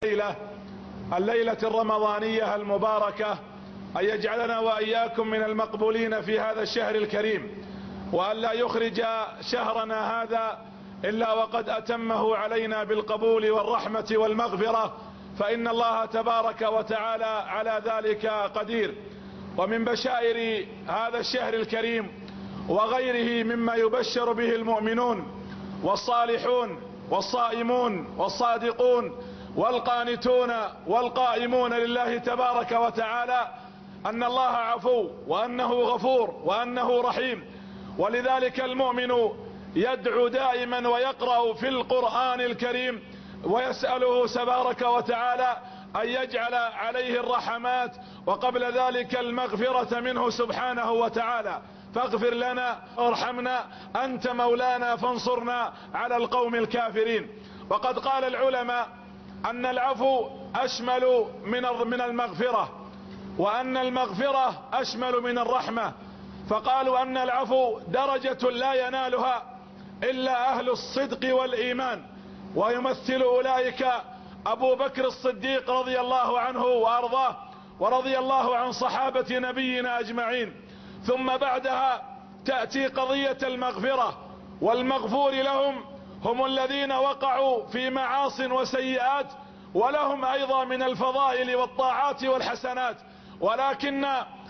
الليلة الرمضانية المباركة، أن يجعلنا وإياكم من المقبولين في هذا الشهر الكريم، وأن لا يخرج شهرنا هذا إلا وقد أتمه علينا بالقبول والرحمة والمغفرة، فإن الله تبارك وتعالى على ذلك قدير. ومن بشائر هذا الشهر الكريم وغيره مما يبشر به المؤمنون والصالحون والصائمون والصادقون والقانتون والقائمون لله تبارك وتعالى أن الله عفو وأنه غفور وأنه رحيم. ولذلك المؤمن يدعو دائما ويقرأ في القرآن الكريم ويسأله تبارك وتعالى أن يجعل عليه الرحمات وقبل ذلك المغفرة منه سبحانه وتعالى. فاغفر لنا وارحمنا أنت مولانا فانصرنا على القوم الكافرين. وقد قال العلماء أن العفو أشمل من المغفرة، وأن المغفرة أشمل من الرحمة، فقالوا أن العفو درجة لا ينالها إلا أهل الصدق والإيمان، ويمثل أولئك أبو بكر الصديق رضي الله عنه وأرضاه، ورضي الله عن صحابة نبينا أجمعين. ثم بعدها تأتي قضية المغفرة، والمغفور لهم هم الذين وقعوا في معاصٍ وسيئات، ولهم أيضا من الفضائل والطاعات والحسنات، ولكن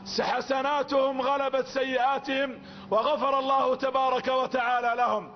حسناتهم غلبت سيئاتهم وغفر الله تبارك وتعالى لهم.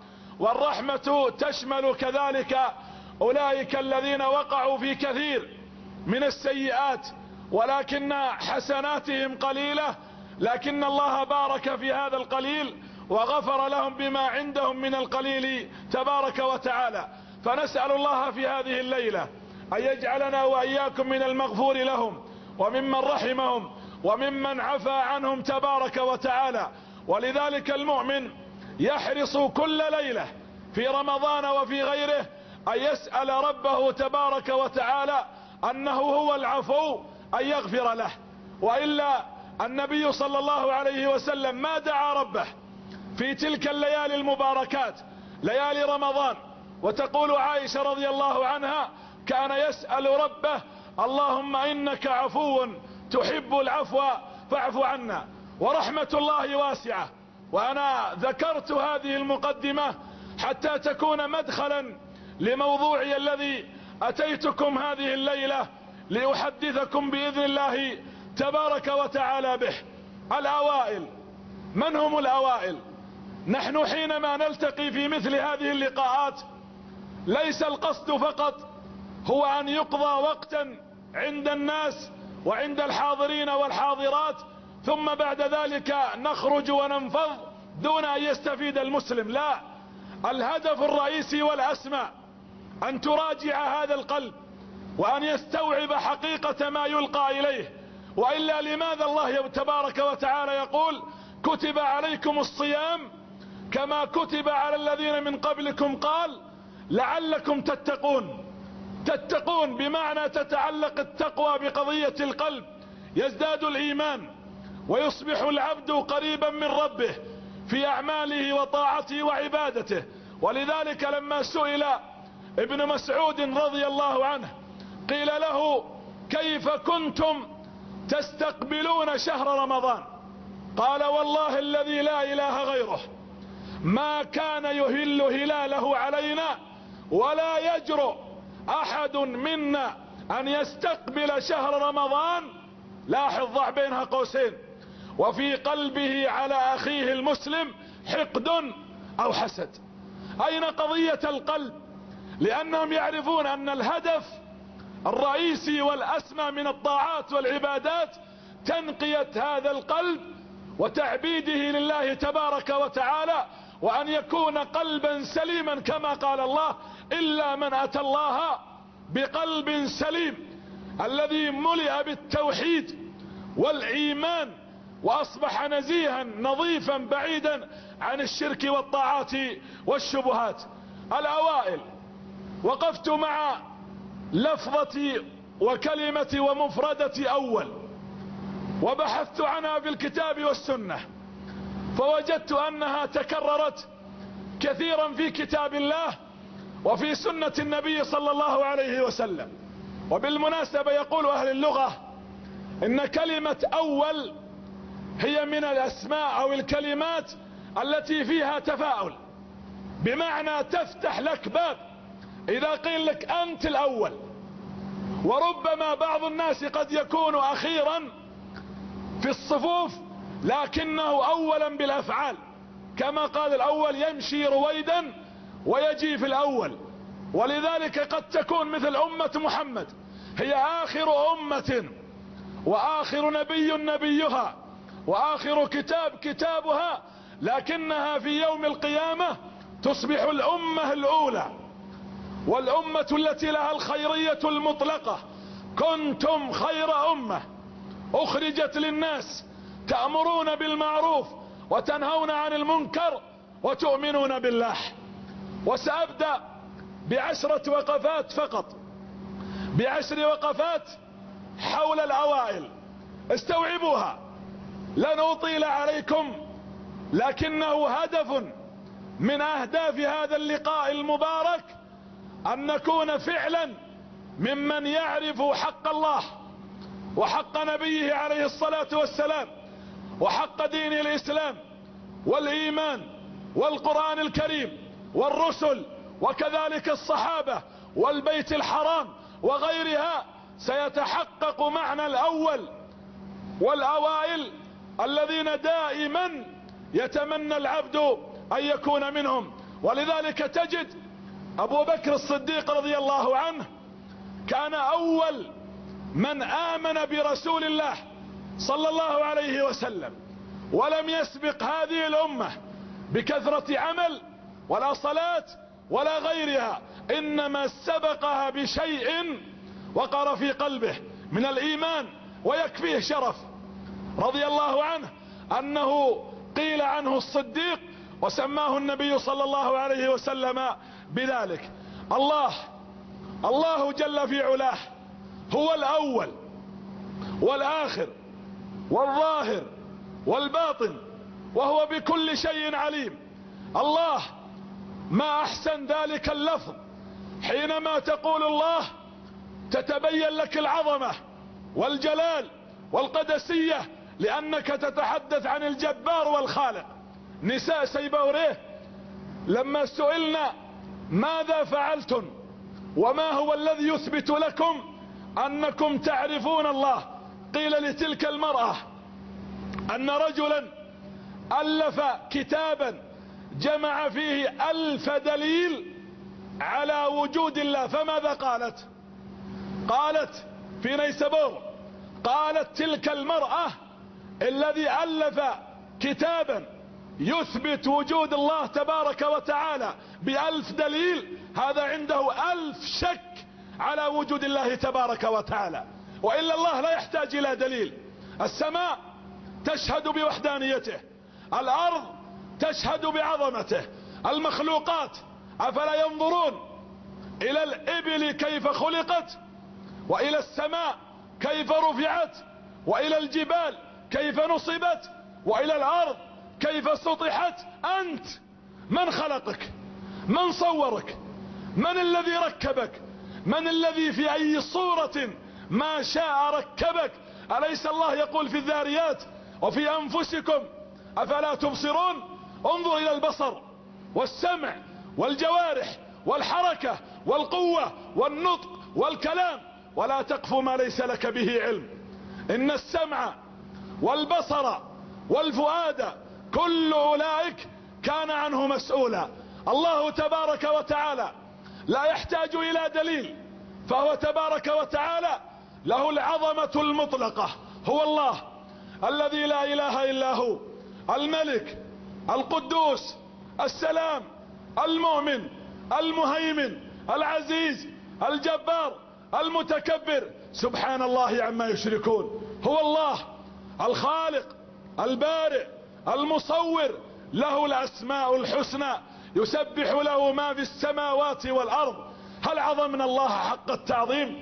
والرحمة تشمل كذلك أولئك الذين وقعوا في كثير من السيئات ولكن حسناتهم قليلة، لكن الله بارك في هذا القليل وغفر لهم بما عندهم من القليل تبارك وتعالى. فنسأل الله في هذه الليلة أن يجعلنا وإياكم من المغفور لهم وممن رحمهم وممن عفى عنهم تبارك وتعالى. ولذلك المؤمن يحرص كل ليلة في رمضان وفي غيره أن يسأل ربه تبارك وتعالى أنه هو العفو أن يغفر له، وإلا النبي صلى الله عليه وسلم ما دعا ربه في تلك الليالي المباركات ليالي رمضان. وتقول عائشة رضي الله عنها كان يسأل ربه اللهم إنك عفو تحب العفو فاعف عنا. ورحمة الله واسعة. وأنا ذكرت هذه المقدمة حتى تكون مدخلا لموضوعي الذي أتيتكم هذه الليلة لأحدثكم بإذن الله تبارك وتعالى به. الأوائل، من هم الأوائل؟ نحن حينما نلتقي في مثل هذه اللقاءات ليس القصد فقط هو أن يقضى وقتا عند الناس وعند الحاضرين والحاضرات ثم بعد ذلك نخرج وننفض دون أن يستفيد المسلم. لا، الهدف الرئيسي والأسمى أن تراجع هذا القلب وأن يستوعب حقيقة ما يلقى إليه. وإلا لماذا الله تبارك وتعالى يقول كتب عليكم الصيام كما كتب على الذين من قبلكم قال لعلكم تتقون. تتقون بمعنى تتعلق التقوى بقضية القلب، يزداد الإيمان ويصبح العبد قريبا من ربه في أعماله وطاعته وعبادته. ولذلك لما سئل ابن مسعود رضي الله عنه قيل له كيف كنتم تستقبلون شهر رمضان؟ قال والله الذي لا إله غيره ما كان يهل هلاله علينا ولا يجرؤ أحد منا أن يستقبل شهر رمضان، لاحظ ضع بينها قوسين، وفي قلبه على أخيه المسلم حقد أو حسد. أين قضية القلب؟ لأنهم يعرفون أن الهدف الرئيسي والأسمى من الطاعات والعبادات تنقية هذا القلب وتعبيده لله تبارك وتعالى، وأن يكون قلبا سليما كما قال الله إلا من أتى الله بقلب سليم، الذي ملئ بالتوحيد والإيمان وأصبح نزيها نظيفا بعيدا عن الشرك والطاعات والشبهات. الأوائل وقفت مع لفظة وكلمة ومفردة أول وبحثت عنها في الكتاب والسنة، فوجدت أنها تكررت كثيرا في كتاب الله وفي سنة النبي صلى الله عليه وسلم. وبالمناسبة يقول أهل اللغة إن كلمة أول هي من الأسماء أو الكلمات التي فيها تفاؤل، بمعنى تفتح لك باب إذا قيل لك أنت الأول. وربما بعض الناس قد يكون أخيرا في الصفوف لكنه أولا بالأفعال، كما قال الأول يمشي رويدا ويجي في الأول. ولذلك قد تكون مثل أمة محمد هي آخر أمة وآخر نبي نبيها وآخر كتاب كتابها، لكنها في يوم القيامة تصبح الأمة الأولى والأمة التي لها الخيرية المطلقة. كنتم خير أمة أخرجت للناس تأمرون بالمعروف وتنهون عن المنكر وتؤمنون بالله. وسأبدأ ب10 وقفات فقط، ب10 وقفات حول الأوائل، استوعبوها، لن أطيل عليكم، لكنه هدف من أهداف هذا اللقاء المبارك أن نكون فعلا ممن يعرف حق الله وحق نبيه عليه الصلاة والسلام وحق دين الإسلام والإيمان والقرآن الكريم والرسل وكذلك الصحابة والبيت الحرام وغيرها. سيتحقق معنى الأول والأوائل الذين دائما يتمنى العبد أن يكون منهم. ولذلك تجد أبو بكر الصديق رضي الله عنه كان أول من آمن برسول الله صلى الله عليه وسلم، ولم يسبق هذه الأمة بكثرة عمل ولا صلاة ولا غيرها، إنما سبقها بشيء وقر في قلبه من الإيمان ويكفيه شرف رضي الله عنه أنه قيل عنه الصديق وسماه النبي صلى الله عليه وسلم بذلك. الله جل في علاه هو الأول والآخر والظاهر والباطن وهو بكل شيء عليم. الله، ما أحسن ذلك اللفظ، حينما تقول الله تتبين لك العظمة والجلال والقدسية، لأنك تتحدث عن الجبار والخالق. نساء سيبوريه لما سئلنا ماذا فعلتم وما هو الذي يثبت لكم أنكم تعرفون الله، قيل لتلك المرأة أن رجلا ألف كتابا جمع فيه 1000 دليل على وجود الله، فماذا قالت؟ قالت في نيسابور، قالت تلك المرأة الذي ألف كتابا يثبت وجود الله تبارك وتعالى ب1000 دليل، هذا عنده 1000 شك على وجود الله تبارك وتعالى، وإلا الله لا يحتاج إلى دليل. السماء تشهد بوحدانيته، الأرض تشهد بعظمته، المخلوقات أفلا ينظرون إلى الإبل كيف خلقت، وإلى السماء كيف رفعت، وإلى الجبال كيف نصبت، وإلى الأرض كيف سطحت؟ أنت من خلقك؟ من صورك؟ من الذي ركبك؟ من الذي في أي صورة ما شاء ركبك؟ أليس الله يقول في الذاريات وفي أنفسكم أفلا تبصرون؟ انظر إلى البصر والسمع والجوارح والحركة والقوة والنطق والكلام، ولا تقف ما ليس لك به علم. إن السمع والبصر والفؤاد كل أولئك كان عنه مسؤولا. الله تبارك وتعالى لا يحتاج إلى دليل، فهو تبارك وتعالى له العظمة المطلقة. هو الله الذي لا إله إلا هو، الملك القدوس السلام المؤمن المهيمن العزيز الجبار المتكبر، سبحان الله عما يشركون. هو الله الخالق البارئ المصور، له الأسماء الحسنى، يسبح له ما في السماوات والأرض. هل عظمنا الله حق التعظيم؟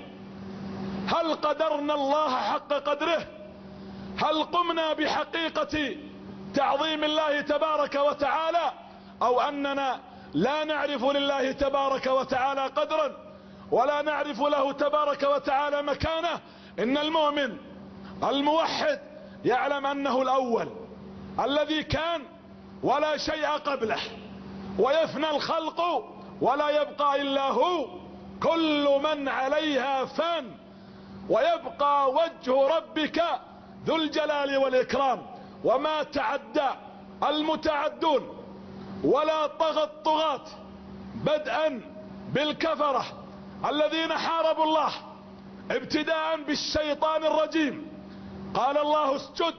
هل قدرنا الله حق قدره؟ هل قمنا بحقيقة تعظيم الله تبارك وتعالى، أو أننا لا نعرف لله تبارك وتعالى قدرا ولا نعرف له تبارك وتعالى مكانه. إن المؤمن الموحد يعلم أنه الأول الذي كان ولا شيء قبله، ويفنى الخلق ولا يبقى إلا هو، كل من عليها فان، ويبقى وجه ربك ذو الجلال والإكرام. وما تعدى المتعدون ولا طغى الطغاة، بدءا بالكفرة الذين حاربوا الله، ابتداء بالشيطان الرجيم. قال الله اسجد،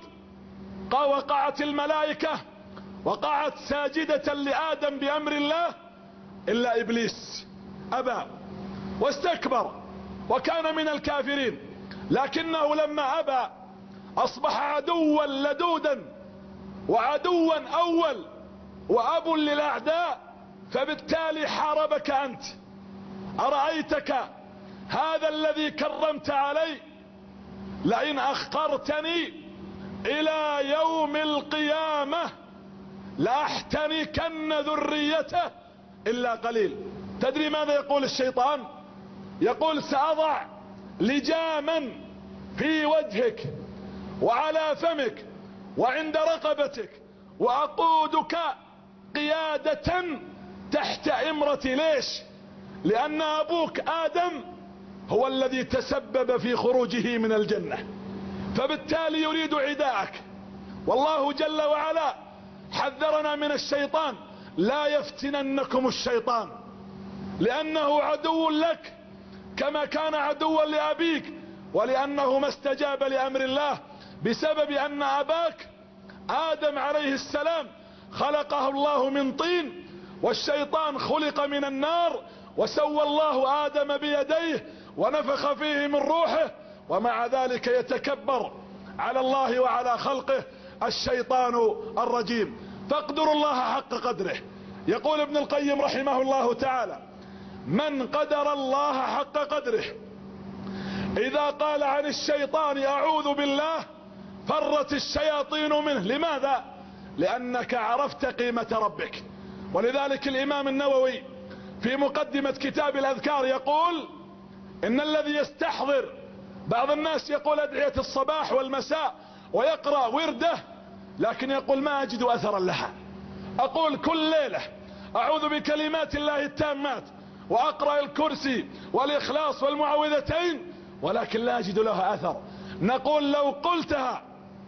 وقعت الملائكة وقعت ساجدة لآدم بأمر الله إلا إبليس أبى واستكبر وكان من الكافرين. لكنه لما أبى أصبح عدوا لدودا وعدوا أول وأب للأعداء، فبالتالي حاربك أنت. أرأيتك هذا الذي كرمت علي لئن أخرتني إلى يوم القيامة لأحتنكن ذريته إلا قليل. تدري ماذا يقول الشيطان؟ يقول سأضع لجاما في وجهك وعلى فمك وعند رقبتك وأقودك قيادة تحت إمرتي. ليش؟ لأن أبوك آدم هو الذي تسبب في خروجه من الجنة، فبالتالي يريد عداءك. والله جل وعلا حذرنا من الشيطان: لا يفتننكم الشيطان، لأنه عدو لك كما كان عدوا لأبيك، ولأنه ما استجاب لأمر الله بسبب أن أباك آدم عليه السلام خلقه الله من طين، والشيطان خلق من النار، وسوى الله آدم بيديه ونفخ فيه من روحه، ومع ذلك يتكبر على الله وعلى خلقه الشيطان الرجيم. فاقدروا الله حق قدره. يقول ابن القيم رحمه الله تعالى: من قدر الله حق قدره إذا قال عن الشيطان أعوذ بالله فرت الشياطين منه. لماذا؟ لأنك عرفت قيمة ربك. ولذلك الإمام النووي في مقدمة كتاب الأذكار يقول: إن الذي يستحضر، بعض الناس يقول أدعية الصباح والمساء ويقرأ ورده، لكن يقول ما أجد أثرا لها. أقول كل ليلة أعوذ بكلمات الله التامات وأقرأ الكرسي والإخلاص والمعوذتين، ولكن لا أجد لها أثر. نقول لو قلتها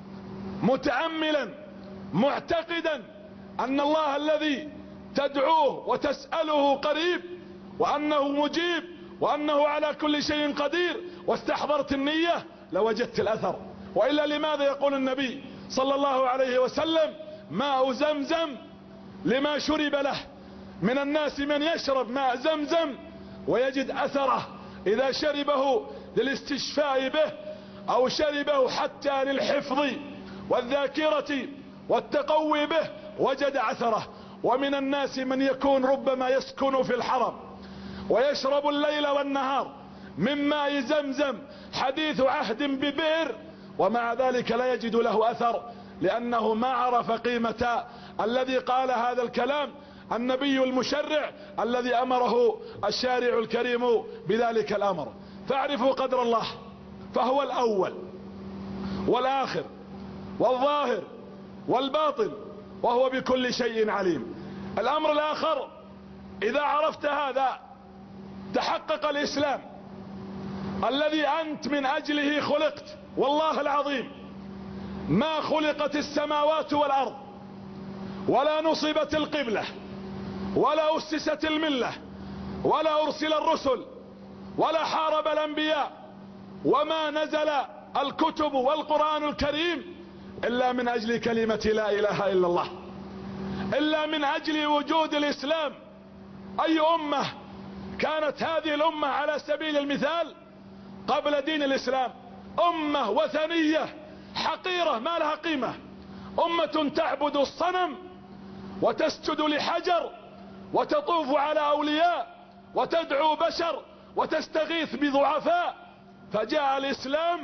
متأملا معتقدا أن الله الذي تدعوه وتسأله قريب، وأنه مجيب، وأنه على كل شيء قدير، واستحضرت النية لوجدت الأثر. وإلا لماذا يقول النبي صلى الله عليه وسلم: ماء زمزم لما شرب له؟ من الناس من يشرب ماء زمزم ويجد أثره إذا شربه للاستشفاء به، أو شربه حتى للحفظ والذاكرة والتقوي به وجد أثره. ومن الناس من يكون ربما يسكن في الحرم ويشرب الليل والنهار من ماء زمزم حديث عهد ببئر، ومع ذلك لا يجد له أثر، لأنه ما عرف قيمة الذي قال هذا الكلام، النبي المشرع الذي أمره الشارع الكريم بذلك الأمر. فاعرفوا قدر الله، فهو الأول والآخر والظاهر والباطن، وهو بكل شيء عليم. الأمر الآخر: إذا عرفت هذا تحقق الإسلام الذي أنت من أجله خلقت. والله العظيم ما خلقت السماوات والأرض، ولا نصبت القبلة، ولا أسست الملة، ولا أرسل الرسل، ولا حارب الأنبياء، وما نزل الكتب والقرآن الكريم إلا من أجل كلمة لا إله إلا الله، إلا من أجل وجود الإسلام. أي أمة كانت هذه الأمة على سبيل المثال قبل دين الإسلام؟ أمة وثنية حقيرة ما لها قيمة، أمة تعبد الصنم وتسجد لحجر وتطوف على أولياء وتدعو بشر وتستغيث بضعفاء. فجاء الإسلام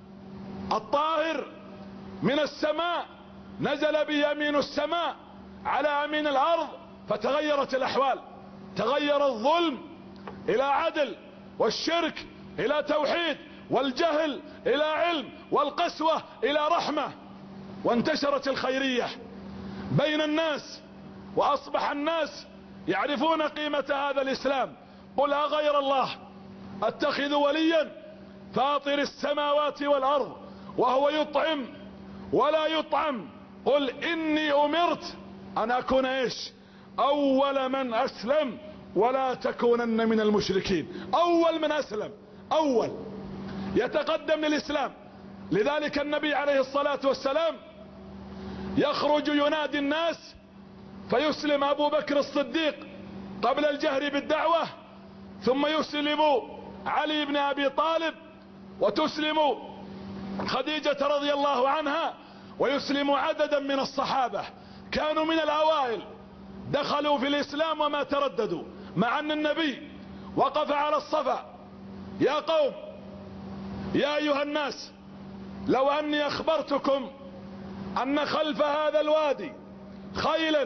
الطاهر من السماء، نزل بيمين السماء على أمين الأرض، فتغيرت الأحوال، تغير الظلم إلى عدل، والشرك إلى توحيد، والجهل إلى علم، والقسوة إلى رحمة. وانتشرت الخيرية بين الناس، وأصبح الناس يعرفون قيمة هذا الإسلام. قل أغير الله أتخذ وليا فاطر السماوات والأرض وهو يطعم ولا يطعم. قل إني أمرت أن أكون إيش؟ أول من أسلم ولا تكونن من المشركين. أول من أسلم، أول يتقدم للإسلام. لذلك النبي عليه الصلاة والسلام يخرج ينادي الناس، فيسلم أبو بكر الصديق قبل الجهر بالدعوة، ثم يسلم علي بن أبي طالب، وتسلم خديجة رضي الله عنها، ويسلم عددا من الصحابة كانوا من الأوائل دخلوا في الإسلام وما ترددوا، مع أن النبي وقف على الصفا: يا قوم، يا أيها الناس، لو أني أخبرتكم أن خلف هذا الوادي خيلا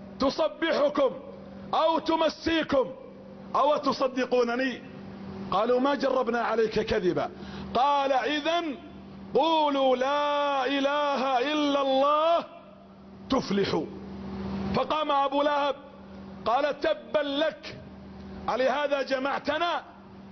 تصبحكم أو تمسيكم أو تصدقونني؟ قالوا: ما جربنا عليك كذبا. قال: إذن قولوا لا إله إلا الله تفلحوا. فقام أبو لهب قال: تبا لك، ألهذا جمعتنا؟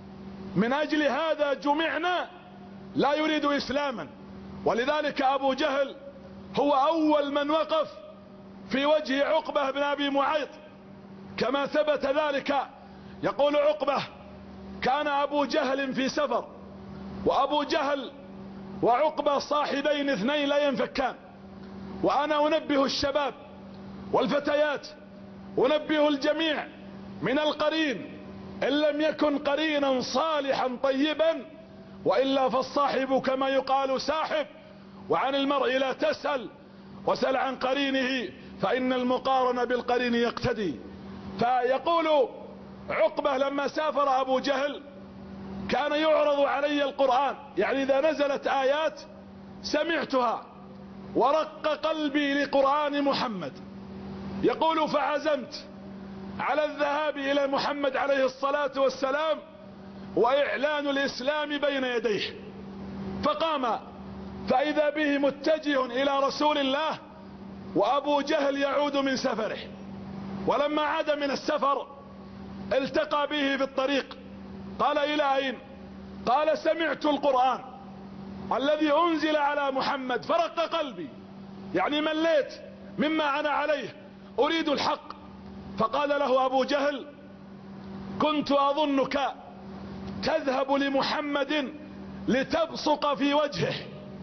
من أجل هذا جمعنا؟ لا يريد إسلاما. ولذلك أبو جهل هو أول من وقف في وجه عقبة بن أبي معيط، كما ثبت ذلك. يقول عقبة: كان أبو جهل في سفر، وأبو جهل وعقبة صاحبين اثنين لا ينفكان، وأنا أنبه الشباب والفتيات، أنبه الجميع من القرين، إن لم يكن قرينا صالحا طيبا، وإلا فالصاحب كما يقال ساحب، وعن المرء لا تسأل وسل عن قرينه فإن المقارن بالقرين يقتدي. فيقول عقبة: لما سافر أبو جهل كان يعرض علي القرآن، يعني إذا نزلت آيات سمعتها ورق قلبي لقرآن محمد. يقول: فعزمت على الذهاب إلى محمد عليه الصلاة والسلام وإعلان الإسلام بين يديه. فقام فإذا به متجه إلى رسول الله، وأبو جهل يعود من سفره. ولما عاد من السفر التقى به في الطريق، قال: إلى أين؟ قال: سمعت القرآن الذي أنزل على محمد فرق قلبي، يعني مليت مما أنا عليه، أريد الحق. فقال له أبو جهل: كنت أظنك تذهب لمحمد لتبصق في وجهه،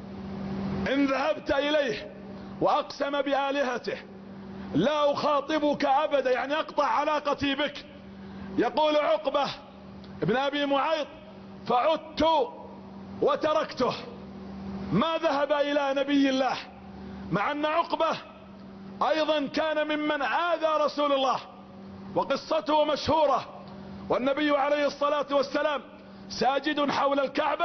إن ذهبت إليه وأقسم بآلهته لا أخاطبك أبدا، يعني أقطع علاقتي بك. يقول عقبة ابن أبي معيط: فعدت وتركته، ما ذهب إلى نبي الله، مع أن عقبة أيضا كان ممن آذى رسول الله، وقصته مشهورة، والنبي عليه الصلاة والسلام ساجد حول الكعبة،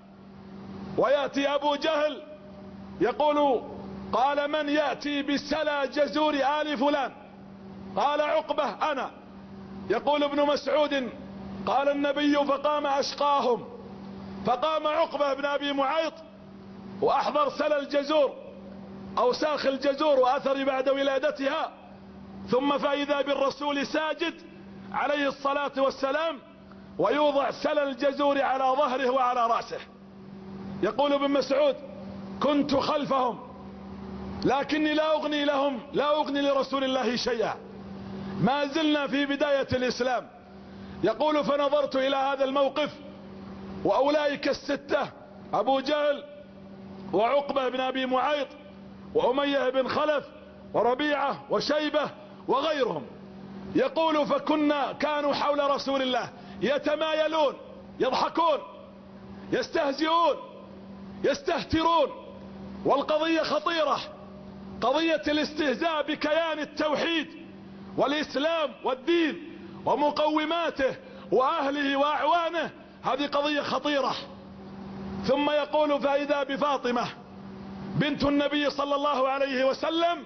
ويأتي أبو جهل يقول: قال: من يأتي بسلا جزور آل فلان؟ قال عقبة: أنا. يقول ابن مسعود: قال النبي فقام أشقاهم، فقام عقبة بن أبي معيط وأحضر سلا الجزور أو ساخ الجزور وأثر بعد ولادتها، ثم فإذا بالرسول ساجد عليه الصلاة والسلام ويوضع سلا الجزور على ظهره وعلى رأسه. يقول ابن مسعود: كنت خلفهم لكني لا أغني لرسول الله شيئا، ما زلنا في بداية الإسلام. يقول: فنظرت إلى هذا الموقف وأولئك الستة، أبو جهل وعقبة بن أبي معيط وأمية بن خلف وربيعة وشيبة وغيرهم. يقول: كانوا حول رسول الله يتمايلون، يضحكون، يستهزئون، يستهترون. والقضية خطيرة، قضية الاستهزاء بكيان التوحيد والإسلام والدين ومقوماته وأهله وأعوانه، هذه قضية خطيرة. ثم يقول: فإذا بفاطمة بنت النبي صلى الله عليه وسلم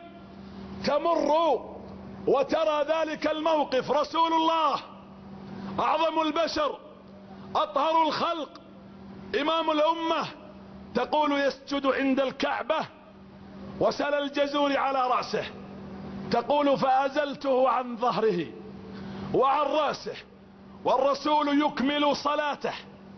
تمر وترى ذلك الموقف، رسول الله أعظم البشر أطهر الخلق إمام الأمة، تقول يسجد عند الكعبة وسل الجزور على رأسه، تقول فأزلته عن ظهره وعن رأسه والرسول يكمل صلاته،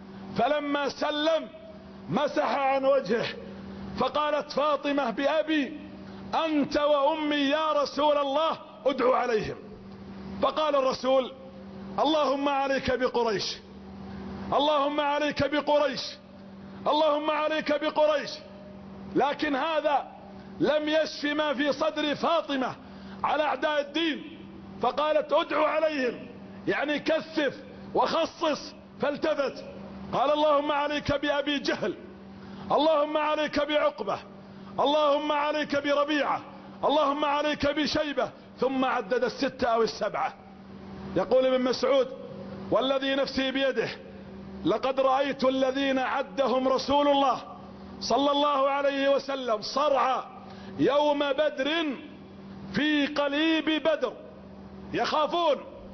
فلما سلم مسح عن وجهه، فقالت فاطمة بأبي أنت وأمي يا رسول الله ادعو عليهم. فقال الرسول اللهم عليك بقريش، اللهم عليك بقريش، اللهم عليك بقريش. لكن هذا لم يشف ما في صدر فاطمة على أعداء الدين، فقالت ادعو عليهم، يعني كثف وخصص. فالتفت قال اللهم عليك بأبي جهل، اللهم عليك بعقبة، اللهم عليك بربيعة، اللهم عليك بشيبة، ثم عدد 6 أو 7. يقول ابن مسعود والذي نفسي بيده لقد رأيت الذين عدهم رسول الله صلى الله عليه وسلم صرعى يوم بدر في قليب بدر، يخافون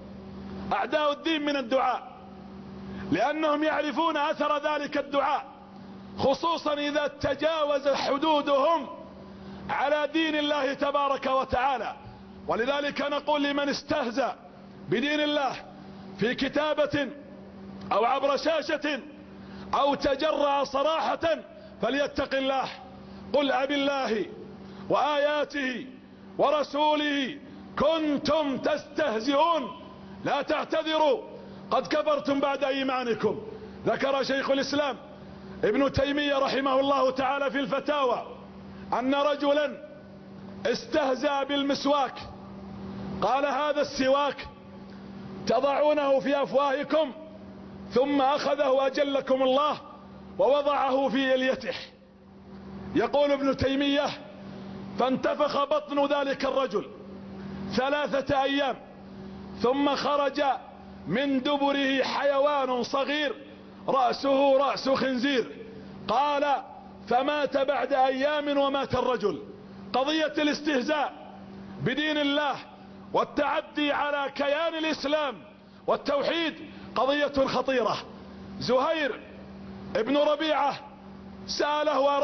أعداء الدين من الدعاء، لأنهم يعرفون أثر ذلك الدعاء، خصوصا إذا تجاوز حدودهم على دين الله تبارك وتعالى. ولذلك نقول لمن استهزأ بدين الله في كتابة أو عبر شاشة أو تجرأ صراحة فليتق الله. قل أبي الله وآياته ورسوله كنتم تستهزئون لا تعتذروا قد كفرتم بعد إيمانكم. ذكر شيخ الإسلام ابن تيمية رحمه الله تعالى في الفتاوى أن رجلا استهزأ بالمسواك، قال هذا السواك تضعونه في أفواهكم، ثم أخذه أجلكم الله ووضعه في إليته. يقول ابن تيمية فانتفخ بطن ذلك الرجل 3 أيام، ثم خرج من دبره حيوان صغير رأسه رأس خنزير. قال فمات بعد أيام ومات الرجل. قضية الاستهزاء بدين الله والتعدي على كيان الإسلام والتوحيد قضية خطيرة. زهير ابن ربيعة سأله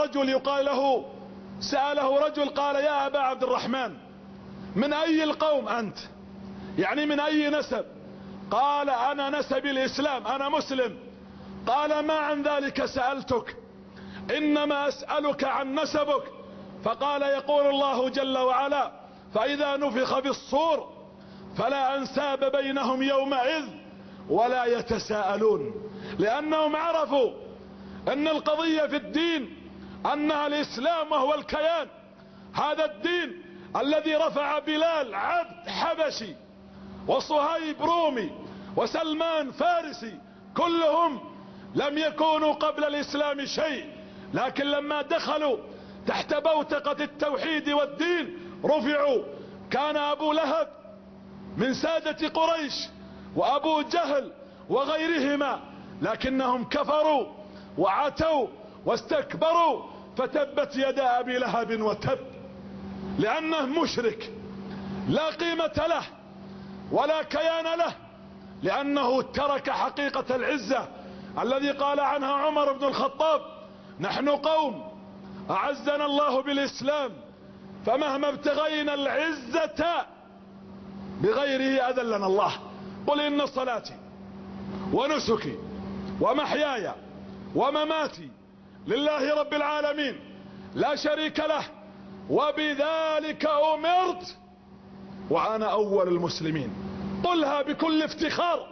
رجل قال يا أبا عبد الرحمن من أي القوم أنت؟ يعني من أي نسب؟ قال أنا نسب الإسلام، أنا مسلم. قال ما عن ذلك سألتك، إنما أسألك عن نسبك. فقال يقول الله جل وعلا فإذا نفخ في الصور فلا أنساب بينهم يومئذ ولا يتساءلون، لأنهم عرفوا أن القضية في الدين أنها الإسلام وهو الكيان. هذا الدين الذي رفع بلال عبد حبشي وصهيب رومي وسلمان فارسي، كلهم لم يكونوا قبل الإسلام شيء، لكن لما دخلوا تحت بوتقة التوحيد والدين رفعوا. كان أبو لهب من سادة قريش وأبو جهل وغيرهما، لكنهم كفروا وعتوا واستكبروا، فتبت يدا أبي لهب وتب، لأنه مشرك لا قيمة له ولا كيان له، لأنه ترك حقيقة العزة الذي قال عنها عمر بن الخطاب نحن قوم أعزنا الله بالإسلام فمهما ابتغينا العزة بغيره أذلنا الله. قل إن صلاتي ونسكي ومحياي ومماتي لله رب العالمين لا شريك له وبذلك أمرت وأنا أول المسلمين. قلها بكل افتخار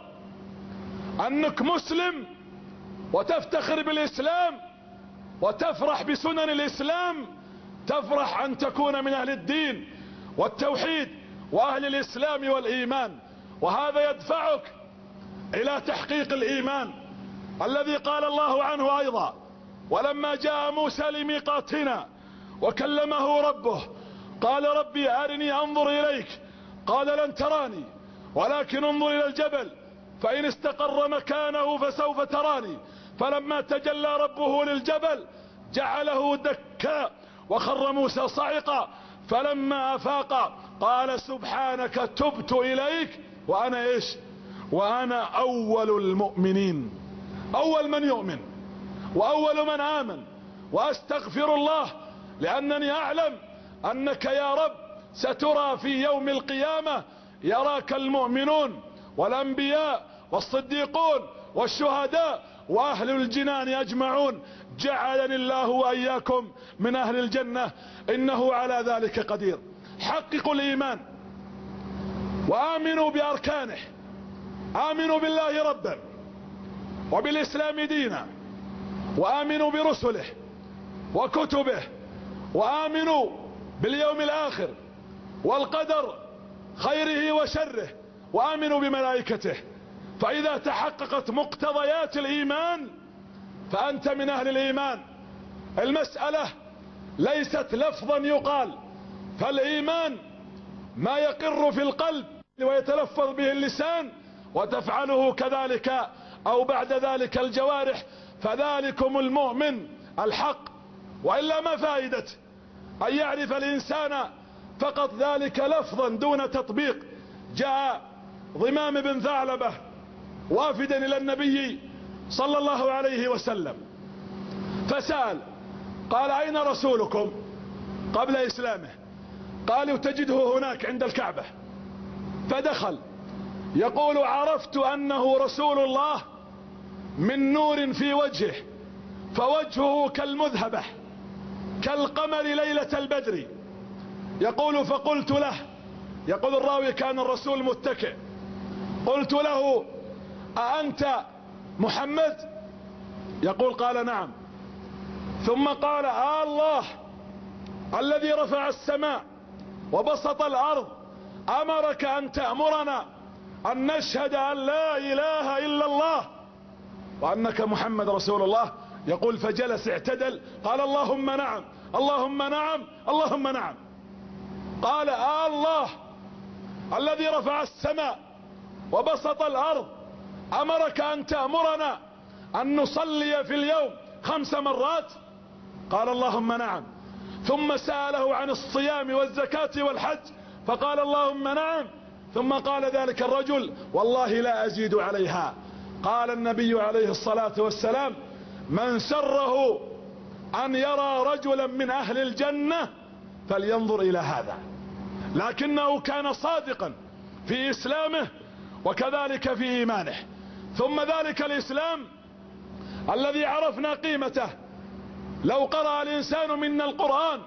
أنك مسلم وتفتخر بالإسلام وتفرح بسنن الإسلام، تفرح أن تكون من أهل الدين والتوحيد وأهل الإسلام والإيمان. وهذا يدفعك إلى تحقيق الإيمان الذي قال الله عنه أيضا ولما جاء موسى لميقاتنا وكلمه ربه قال ربي أرني أنظر إليك قال لن تراني ولكن انظر إلى الجبل فإن استقر مكانه فسوف تراني. فلما تجلى ربه للجبل جعله دكا وخر موسى صعقا، فلما أفاق قال سبحانك تبت إليك وأنا إيش؟ وأنا أول المؤمنين. أول من يؤمن وأول من آمن، وأستغفر الله لأنني أعلم أنك يا رب سترى في يوم القيامة، يراك المؤمنون والأنبياء والصديقون والشهداء وأهل الجنان أجمعون. جعلني الله وإياكم من أهل الجنة، إنه على ذلك قدير. حققوا الإيمان وآمنوا بأركانه، آمنوا بالله ربا وبالإسلام دينا، وآمنوا برسله وكتبه، وآمنوا باليوم الآخر والقدر خيره وشره، وآمنوا بملائكته. فإذا تحققت مقتضيات الإيمان فأنت من أهل الإيمان. المسألة ليست لفظا يقال، فالإيمان ما يقر في القلب ويتلفظ به اللسان وتفعله كذلك أو بعد ذلك الجوارح، فذلكم المؤمن الحق. وإلا ما فائدة أن يعرف الإنسان فقط ذلك لفظا دون تطبيق. جاء ضمام بن ثعلبة وافدا إلى النبي صلى الله عليه وسلم فسأل، قال أين رسولكم قبل إسلامه؟ قالوا تجده هناك عند الكعبة. فدخل يقول عرفت أنه رسول الله من نور في وجهه، فوجهه كالمذهبة كالقمر ليلة البدر. يقول فقلت له، يقول الراوي كان الرسول متكئ، قلت له أأنت محمد؟ يقول قال نعم. ثم قال الله الذي رفع السماء وبسط الأرض أمرك أن تأمرنا أن نشهد أن لا إله إلا الله وأنك محمد رسول الله. يقول فجلس اعتدل، قال اللهم نعم اللهم نعم اللهم نعم. قال الله الذي رفع السماء وبسط الأرض أمرك أن تأمرنا أن نصلي في اليوم 5 مرات؟ قال اللهم نعم. ثم سأله عن الصيام والزكاة والحج فقال اللهم نعم. ثم قال ذلك الرجل والله لا أزيد عليها. قال النبي عليه الصلاة والسلام من سره أن يرى رجلا من أهل الجنة فلينظر إلى هذا. لكنه كان صادقا في إسلامه وكذلك في إيمانه. ثم ذلك الإسلام الذي عرفنا قيمته، لو قرأ الإنسان منا القرآن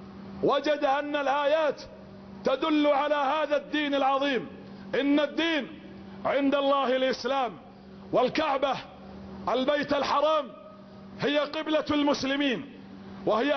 وجد أن الآيات تدل على هذا الدين العظيم. إن الدين عند الله الإسلام، والكعبة البيت الحرام هي قبلة المسلمين، وهي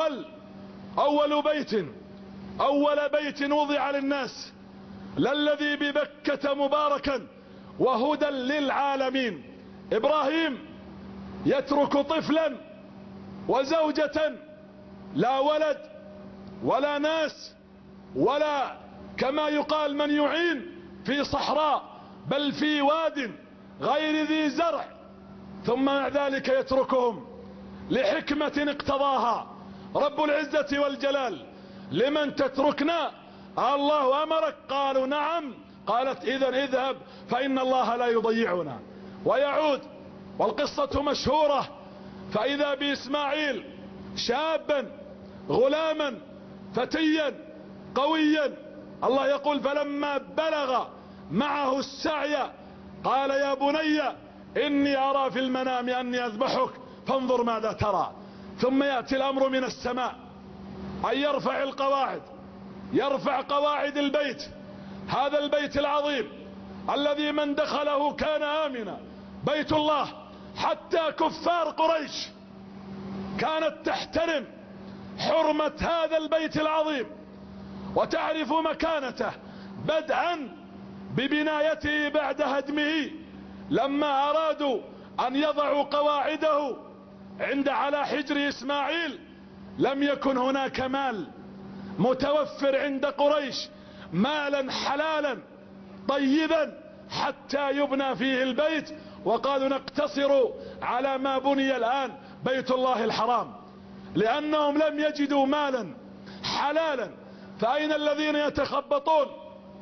أول بيت وضع للناس، للذي ببكة مباركا وهدى للعالمين. إبراهيم يترك طفلا وزوجة، لا ولد ولا ناس ولا كما يقال من يعين في صحراء، بل في واد غير ذي زرع، ثم مع ذلك يتركهم لحكمة اقتضاها رب العزة والجلال. لمن تتركنا؟ الله أمرك؟ قالوا نعم. قالت إذن اذهب فإن الله لا يضيعنا. ويعود والقصة مشهورة، فإذا بإسماعيل شابا غلاما فتيا قويا، الله يقول فلما بلغ معه السعي قال يا بني إني أرى في المنام أني أذبحك فانظر ماذا ترى. ثم يأتي الأمر من السماء أن يرفع القواعد، يرفع قواعد البيت، هذا البيت العظيم الذي من دخله كان آمنا، بيت الله. حتى كفار قريش كانت تحترم حرمة هذا البيت العظيم وتعرف مكانته، بدءا ببنايته بعد هدمه. لما أرادوا أن يضعوا قواعده على حجر إسماعيل لم يكن هناك مال متوفر عند قريش، مالا حلالا طيبا حتى يبنى فيه البيت، وقالوا نقتصر على ما بني الآن بيت الله الحرام، لأنهم لم يجدوا مالا حلالا. فأين الذين يتخبطون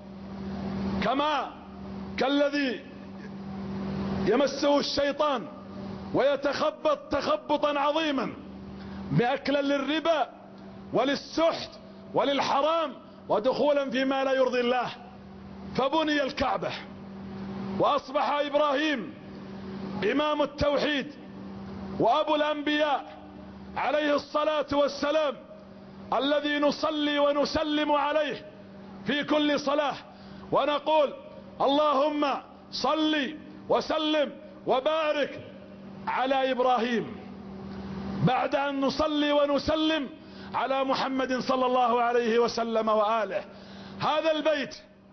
كالذي يمسه الشيطان ويتخبط تخبطا عظيما بأكلا للربا وللسحت وللحرام ودخولا فيما لا يرضي الله. فبني الكعبة وأصبح إبراهيم إمام التوحيد وأبو الأنبياء عليه الصلاة والسلام، الذي نصلي ونسلم عليه في كل صلاة ونقول اللهم صل وسلم وبارك على إبراهيم، بعد أن نصلي ونسلم على محمد صلى الله عليه وسلم وآله. هذا البيت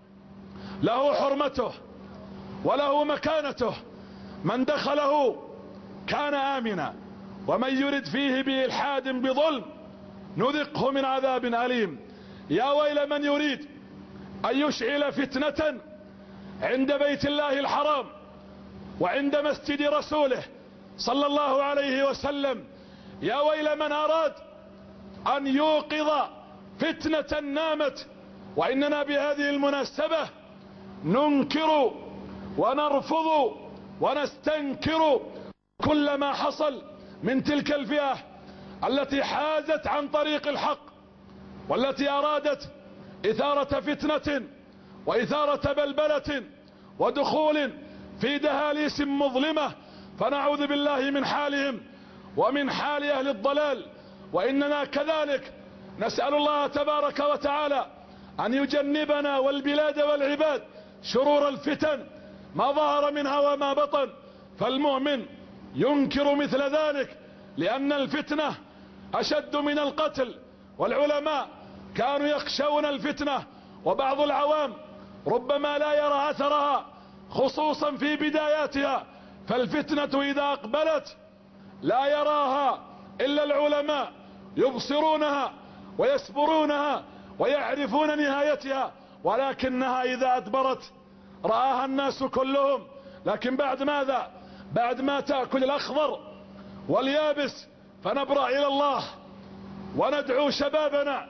له حرمته وله مكانته، من دخله كان آمنا، ومن يرد فيه بإلحاد بظلم نذقه من عذاب أليم. يا ويل من يريد أن يشعل فتنة عند بيت الله الحرام وعند مسجد رسوله صلى الله عليه وسلم. يا ويل من أراد أن يوقظ فتنة نامت. وإننا بهذه المناسبة ننكر ونرفض ونستنكر كل ما حصل من تلك الفئة التي حازت عن طريق الحق والتي أرادت إثارة فتنة وإثارة بلبلة ودخول في دهاليس مظلمة، فنعوذ بالله من حالهم ومن حال أهل الضلال. وإننا كذلك نسأل الله تبارك وتعالى أن يجنبنا والبلاد والعباد شرور الفتن ما ظهر منها وما بطن. فالمؤمن ينكر مثل ذلك، لأن الفتنة أشد من القتل، والعلماء كانوا يخشون الفتنة، وبعض العوام ربما لا يرى أثرها خصوصا في بداياتها. فالفتنة إذا أقبلت لا يراها إلا العلماء، يبصرونها ويسبرونها ويعرفون نهايتها، ولكنها إذا أدبرت رآها الناس كلهم. لكن بعد ماذا؟ بعد ما تأكل الأخضر واليابس. فنبرأ إلى الله وندعو شبابنا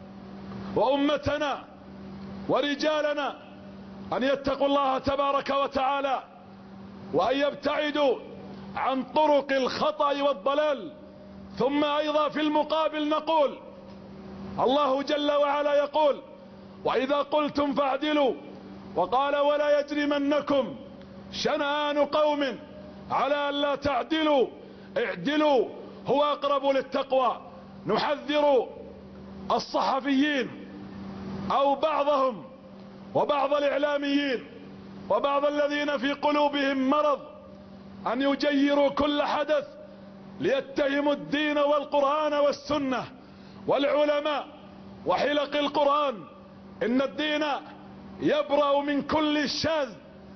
وأمتنا ورجالنا أن يتقوا الله تبارك وتعالى وأن يبتعدوا عن طرق الخطأ والضلال. ثم أيضا في المقابل نقول الله جل وعلا يقول وإذا قلتم فاعدلوا، وقال ولا يجرمنكم شنآن قوم على ألا تعدلوا اعدلوا هو أقرب للتقوى. نحذر الصحفيين أو بعضهم وبعض الإعلاميين وبعض الذين في قلوبهم مرض أن يجيروا كل حدث ليتهموا الدين والقرآن والسنة والعلماء وحلق القرآن. إن الدين يبرأ من كل شاذ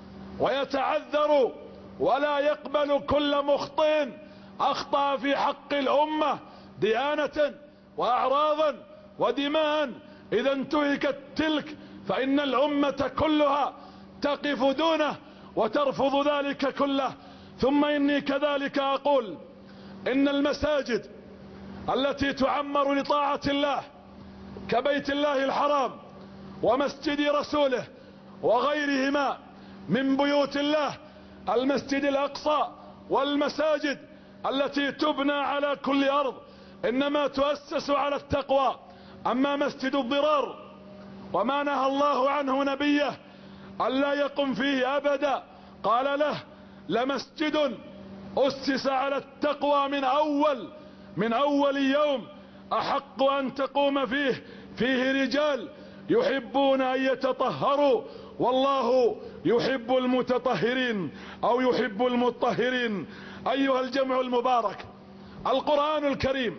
ويتعذر ولا يقبل كل مخطئ أخطأ في حق الأمة ديانة وأعراضا ودماء. إذا انتهكت تلك فإن الأمة كلها تقف دونه وترفض ذلك كله. ثم إني كذلك أقول إن المساجد التي تعمر لطاعة الله كبيت الله الحرام ومسجد رسوله وغيرهما من بيوت الله، المسجد الأقصى والمساجد التي تبنى على كل أرض إنما تؤسس على التقوى. أما مسجد الضرار وما نهى الله عنه نبيه ألا يقم فيه أبدا، قال له لمسجد أسس على التقوى من أول يوم أحق أن تقوم فيه رجال يحبون أن يتطهروا والله يحب المتطهرين أو يحب المطهرين. أيها الجمع المبارك، القرآن الكريم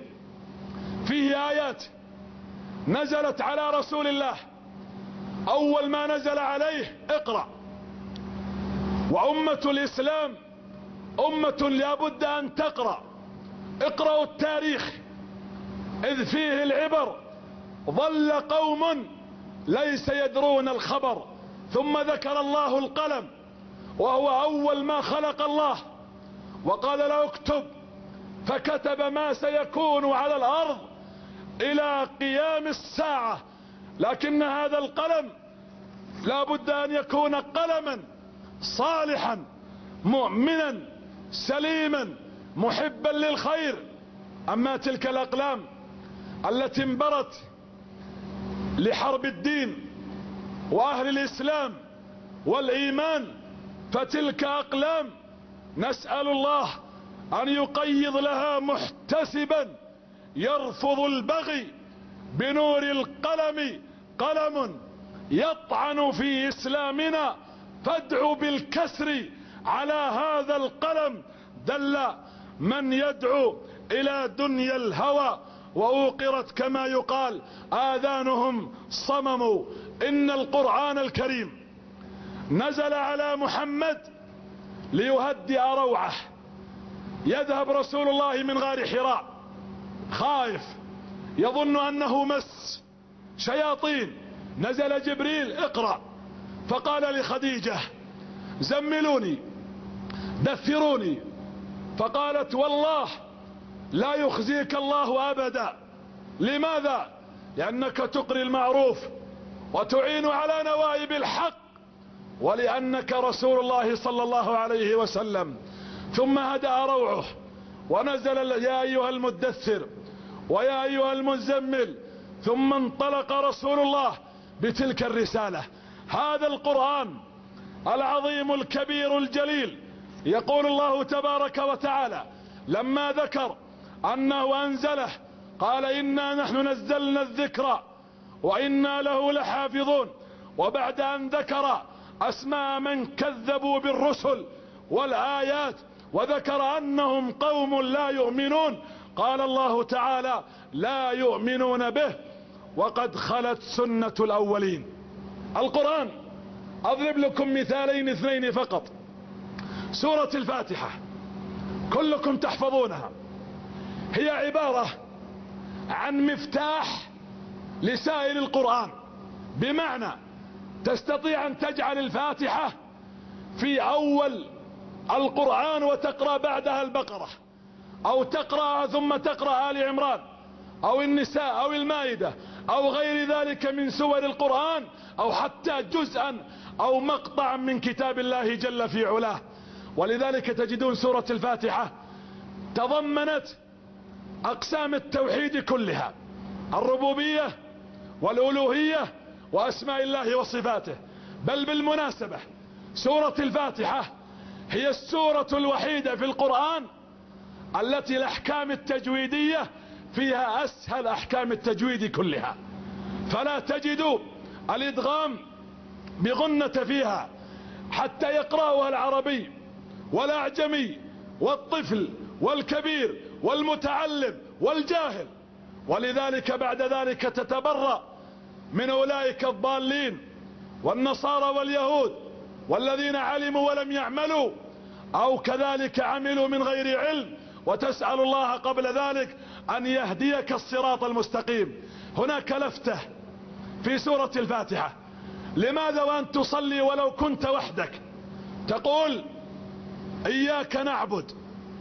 فيه آيات نزلت على رسول الله، أول ما نزل عليه اقرأ. وأمة الإسلام أمة لابد أن تقرأ. اقرأوا التاريخ إذ فيه العبر. ظل قوم ليس يدرون الخبر، ثم ذكر الله القلم وهو أول ما خلق الله، وقال له اكتب، فكتب ما سيكون على الأرض إلى قيام الساعة. لكن هذا القلم لا بد أن يكون قلما صالحا مؤمنا سليما محبا للخير. أما تلك الأقلام التي انبرت لحرب الدين وأهل الإسلام والإيمان فتلك أقلام نسأل الله أن يقيض لها محتسبا يرفض البغي بنور القلم قلم يطعن في إسلامنا فادعو بالكسر على هذا القلم. دل من يدعو إلى دنيا الهوى وأوقرت كما يقال آذانهم صمموا. إن القرآن الكريم نزل على محمد ليهدئ روعه. يذهب رسول الله من غار حراء خائف يظن أنه مس شياطين، نزل جبريل اقرأ، فقال لخديجة زملوني دثروني، فقالت والله لا يخزيك الله أبدا. لماذا؟ لأنك تقري المعروف وتعين على نوائب الحق، ولأنك رسول الله صلى الله عليه وسلم. ثم هدأ روعه ونزل يا أيها المدثر ويا أيها المزمل، ثم انطلق رسول الله بتلك الرسالة. هذا القرآن العظيم الكبير الجليل يقول الله تبارك وتعالى لما ذكر أنه أنزله قال إنا نحن نزلنا الذكر وإنا له لحافظون. وبعد أن ذكر أسماء من كذبوا بالرسل والآيات وذكر أنهم قوم لا يؤمنون قال الله تعالى لا يؤمنون به وقد خلت سنة الأولين. القرآن أضرب لكم مثالين اثنين فقط. سورة الفاتحة كلكم تحفظونها، هي عبارة عن مفتاح لسائر القرآن، بمعنى تستطيع أن تجعل الفاتحة في أول القرآن وتقرأ بعدها البقرة، أو تقرأها ثم تقرأ آل عمران أو النساء أو المائدة أو غير ذلك من سور القرآن، أو حتى جزءا أو مقطعا من كتاب الله جل في علاه. ولذلك تجدون سورة الفاتحة تضمنت أقسام التوحيد كلها، الربوبية والألوهية وأسماء الله وصفاته. بل بالمناسبة سورة الفاتحة هي السورة الوحيدة في القرآن التي الأحكام التجويدية فيها أسهل أحكام التجويد كلها، فلا تجد الإدغام بغنة فيها حتى يقرأها العربي والأعجمي والطفل والكبير والمتعلم والجاهل. ولذلك بعد ذلك تتبرأ من أولئك الضالين والنصارى واليهود والذين علموا ولم يعملوا أو كذلك عملوا من غير علم، وتسأل الله قبل ذلك أن يهديك الصراط المستقيم. هناك لفتة في سورة الفاتحة، لماذا وأن تصلي ولو كنت وحدك تقول إياك نعبد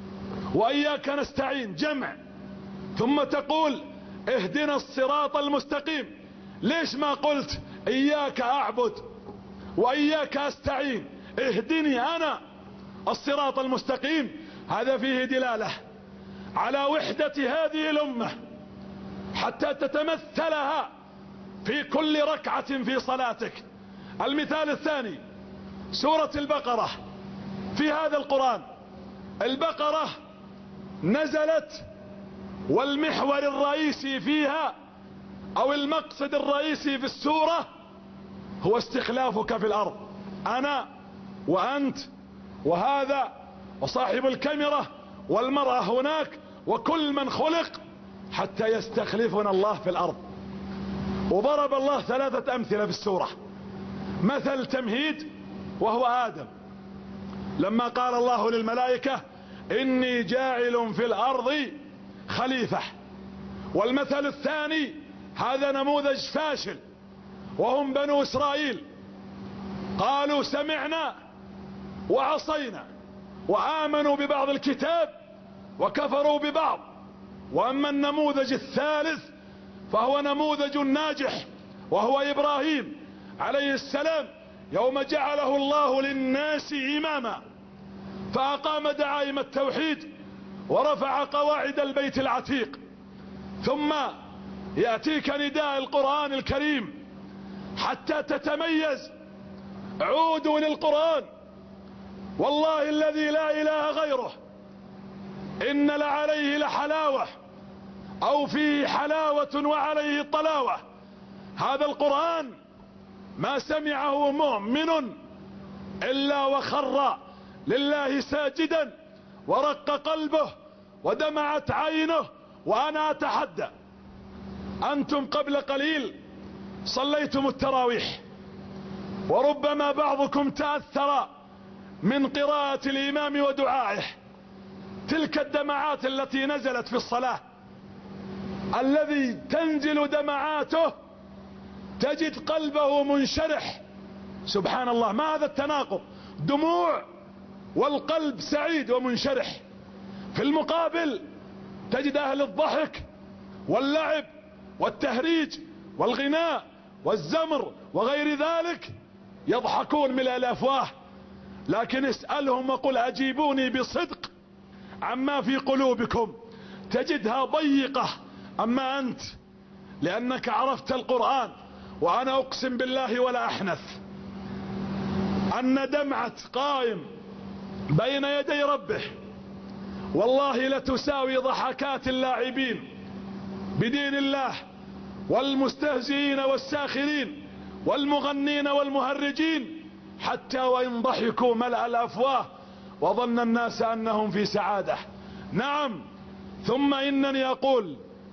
وإياك نستعين جمع، ثم تقول اهدنا الصراط المستقيم؟ ليش ما قلت إياك أعبد وإياك أستعين، اهدني أنا الصراط المستقيم؟ هذا فيه دلالة على وحدة هذه الأمة حتى تتمثلها في كل ركعة في صلاتك. المثال الثاني سورة البقرة في هذا القرآن. البقرة نزلت والمحور الرئيسي فيها أو المقصد الرئيسي في السورة هو استخلافك في الأرض، أنا وأنت وهذا وصاحب الكاميرا والمرأة هناك وكل من خلق حتى يستخلفنا الله في الأرض. وضرب الله 3 أمثلة في السورة. مثل تمهيد وهو آدم لما قال الله للملائكة إني جاعل في الأرض خليفة. والمثل الثاني هذا نموذج فاشل وهم بنو إسرائيل، قالوا سمعنا وعصينا وآمنوا ببعض الكتاب وكفروا ببعض. وأما النموذج الثالث فهو نموذج ناجح وهو إبراهيم عليه السلام يوم جعله الله للناس إماما فأقام دعائم التوحيد ورفع قواعد البيت العتيق، ثم يأتيك نداء القرآن الكريم حتى تتميز. عودوا للقرآن، والله الذي لا إله غيره إن لعليه لحلاوة، أو فيه حلاوة وعليه طلاوة. هذا القرآن ما سمعه مؤمن إلا وخر لله ساجدا ورق قلبه ودمعت عينه. وأنا أتحدى، أنتم قبل قليل صليتم التراويح، وربما بعضكم تأثر من قراءة الإمام ودعائه. تلك الدمعات التي نزلت في الصلاة، الذي تنزل دمعاته تجد قلبه منشرح. سبحان الله، ما هذا التناقض؟ دموع والقلب سعيد ومنشرح. في المقابل تجد أهل الضحك واللعب والتهريج والغناء والزمر وغير ذلك يضحكون ملء الأفواه. لكن اسألهم وقل أجيبوني بصدق عما في قلوبكم، تجدها ضيقة. أما أنت لأنك عرفت القرآن، وأنا أقسم بالله ولا أحنث أن دمعة قائم بين يدي ربه والله لتساوي ضحكات اللاعبين بدين الله والمستهزئين والساخرين والمغنين والمهرجين، حتى وإن ضحكوا ملأ الأفواه وظن الناس أنهم في سعادة. نعم، ثم إنني أقول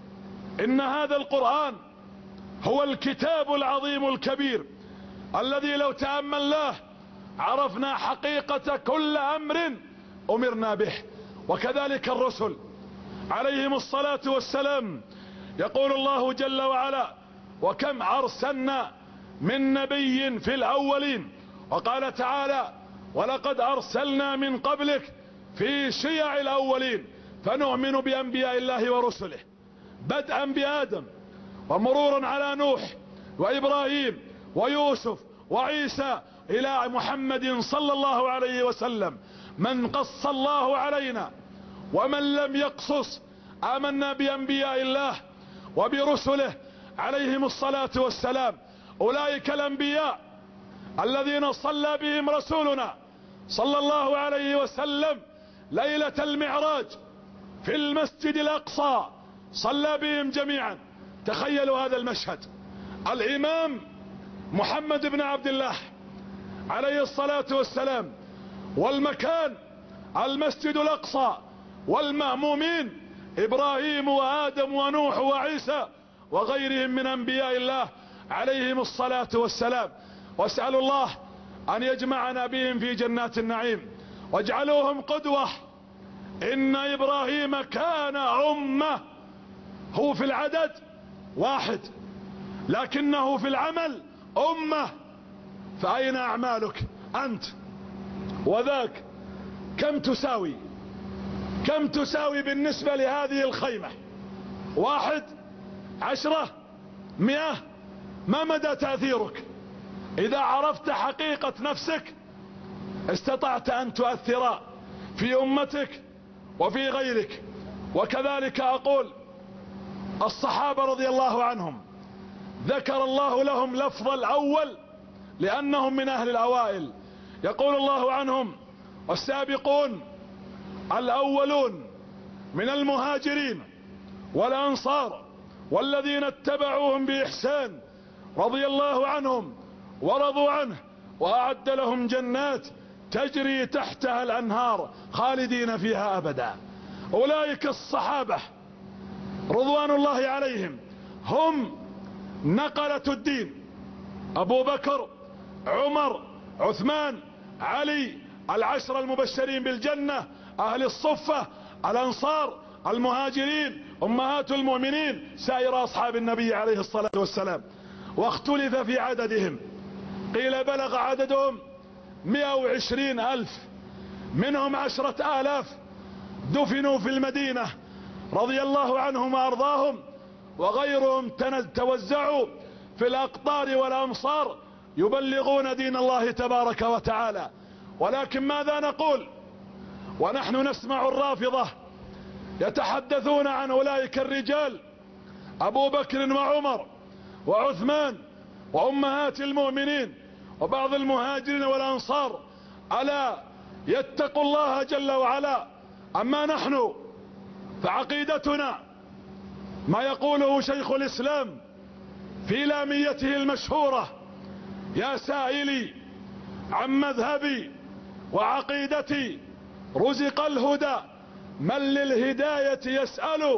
إن هذا القرآن هو الكتاب العظيم الكبير الذي لو تأملناه عرفنا حقيقة كل أمر أمرنا به. وكذلك الرسل عليهم الصلاة والسلام. يقول الله جل وعلا: وكم أرسلنا من نبي في الأولين. وقال تعالى: ولقد أرسلنا من قبلك في شيع الأولين. فنؤمن بأنبياء الله ورسله بدءا بآدم ومرورا على نوح وإبراهيم ويوسف وعيسى إلى محمد صلى الله عليه وسلم. من قص الله علينا ومن لم يقصص آمنا بأنبياء الله وبرسله عليهم الصلاة والسلام. أولئك الأنبياء الذين صلى بهم رسولنا صلى الله عليه وسلم ليلة المعراج في المسجد الأقصى، صلى بهم جميعا. تخيلوا هذا المشهد: الإمام محمد بن عبد الله عليه الصلاة والسلام، والمكان المسجد الأقصى، والمأمومين إبراهيم وآدم ونوح وعيسى وغيرهم من أنبياء الله عليهم الصلاة والسلام. واسأل الله أن يجمعنا بهم في جنات النعيم، واجعلوهم قدوة. إن إبراهيم كان أمة، هو في العدد واحد لكنه في العمل أمة. فأين أعمالك أنت وذاك؟ كم تساوي بالنسبة لهذه الخيمة؟ 1 10 100؟ ما مدى تأثيرك؟ إذا عرفت حقيقة نفسك استطعت أن تؤثر في أمتك وفي غيرك. وكذلك أقول: الصحابة رضي الله عنهم ذكر الله لهم لفظ الأول لأنهم من أهل الأوائل. يقول الله عنهم: والسابقون الأولون من المهاجرين والأنصار والذين اتبعوهم بإحسان رضي الله عنهم ورضوا عنه وأعد لهم جنات تجري تحتها الأنهار خالدين فيها أبدا. أولئك الصحابة رضوان الله عليهم هم نقلة الدين: أبو بكر، عمر، عثمان، علي، 10 المبشرين بالجنة، أهل الصفة، الأنصار، المهاجرين، أمهات المؤمنين، سائر أصحاب النبي عليه الصلاة والسلام. واختلف في عددهم، قيل بلغ عددهم 120,000، منهم 10,000 دفنوا في المدينة رضي الله عنهم وأرضاهم، وغيرهم توزعوا في الأقطار والأمصار يبلغون دين الله تبارك وتعالى. ولكن ماذا نقول؟ ونحن نسمع الرافضة يتحدثون عن أولئك الرجال أبو بكر وعمر وعثمان وأمهات المؤمنين وبعض المهاجرين والأنصار، ألا يتقوا الله جل وعلا. أما نحن فعقيدتنا ما يقوله شيخ الإسلام في لاميته المشهورة: يا سائلي عن مذهبي وعقيدتي رزق الهدى من للهداية يسأل.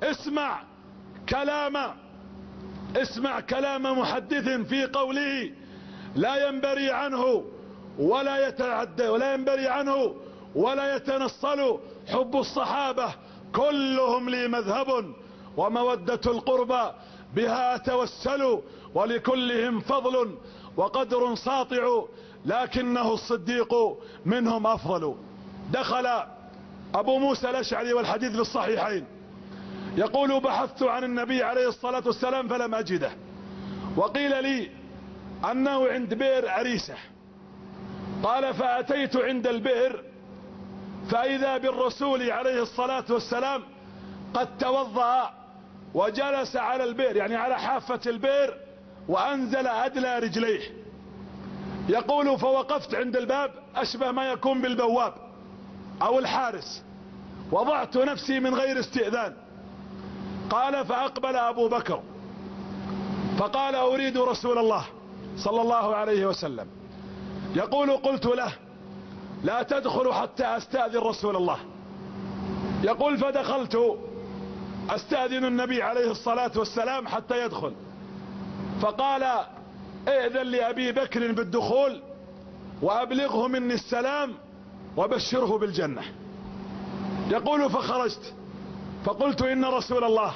اسمع كلام محدث في قوله لا ينبري عنه ولا يتعدى ولا ينبري عنه ولا يتنصل. حب الصحابة كلهم لي مذهب ومودة القربى بها أتوسل، ولكلهم فضل وقدر ساطع لكنه الصديق منهم أفضل. دخل أبو موسى الأشعري والحديث في الصحيحين يقول: بحثت عن النبي عليه الصلاة والسلام فلم أجده، وقيل لي أنه عند بئر عريسة. قال: فأتيت عند البئر فإذا بالرسول عليه الصلاة والسلام قد توضأ وجلس على البئر، يعني على حافة البئر، وأنزل أدلى رجليه. يقول: فوقفت عند الباب أشبه ما يكون بالبواب أو الحارس، وضعت نفسي من غير استئذان. قال: فأقبل أبو بكر فقال: أريد رسول الله صلى الله عليه وسلم. يقول: قلت له: لا تدخل حتى أستأذن رسول الله. يقول: فدخلت أستأذن النبي عليه الصلاة والسلام حتى يدخل، فقال: ائذن لأبي بكر بالدخول وأبلغه مني السلام وبشره بالجنة. يقول: فخرجت فقلت: إن رسول الله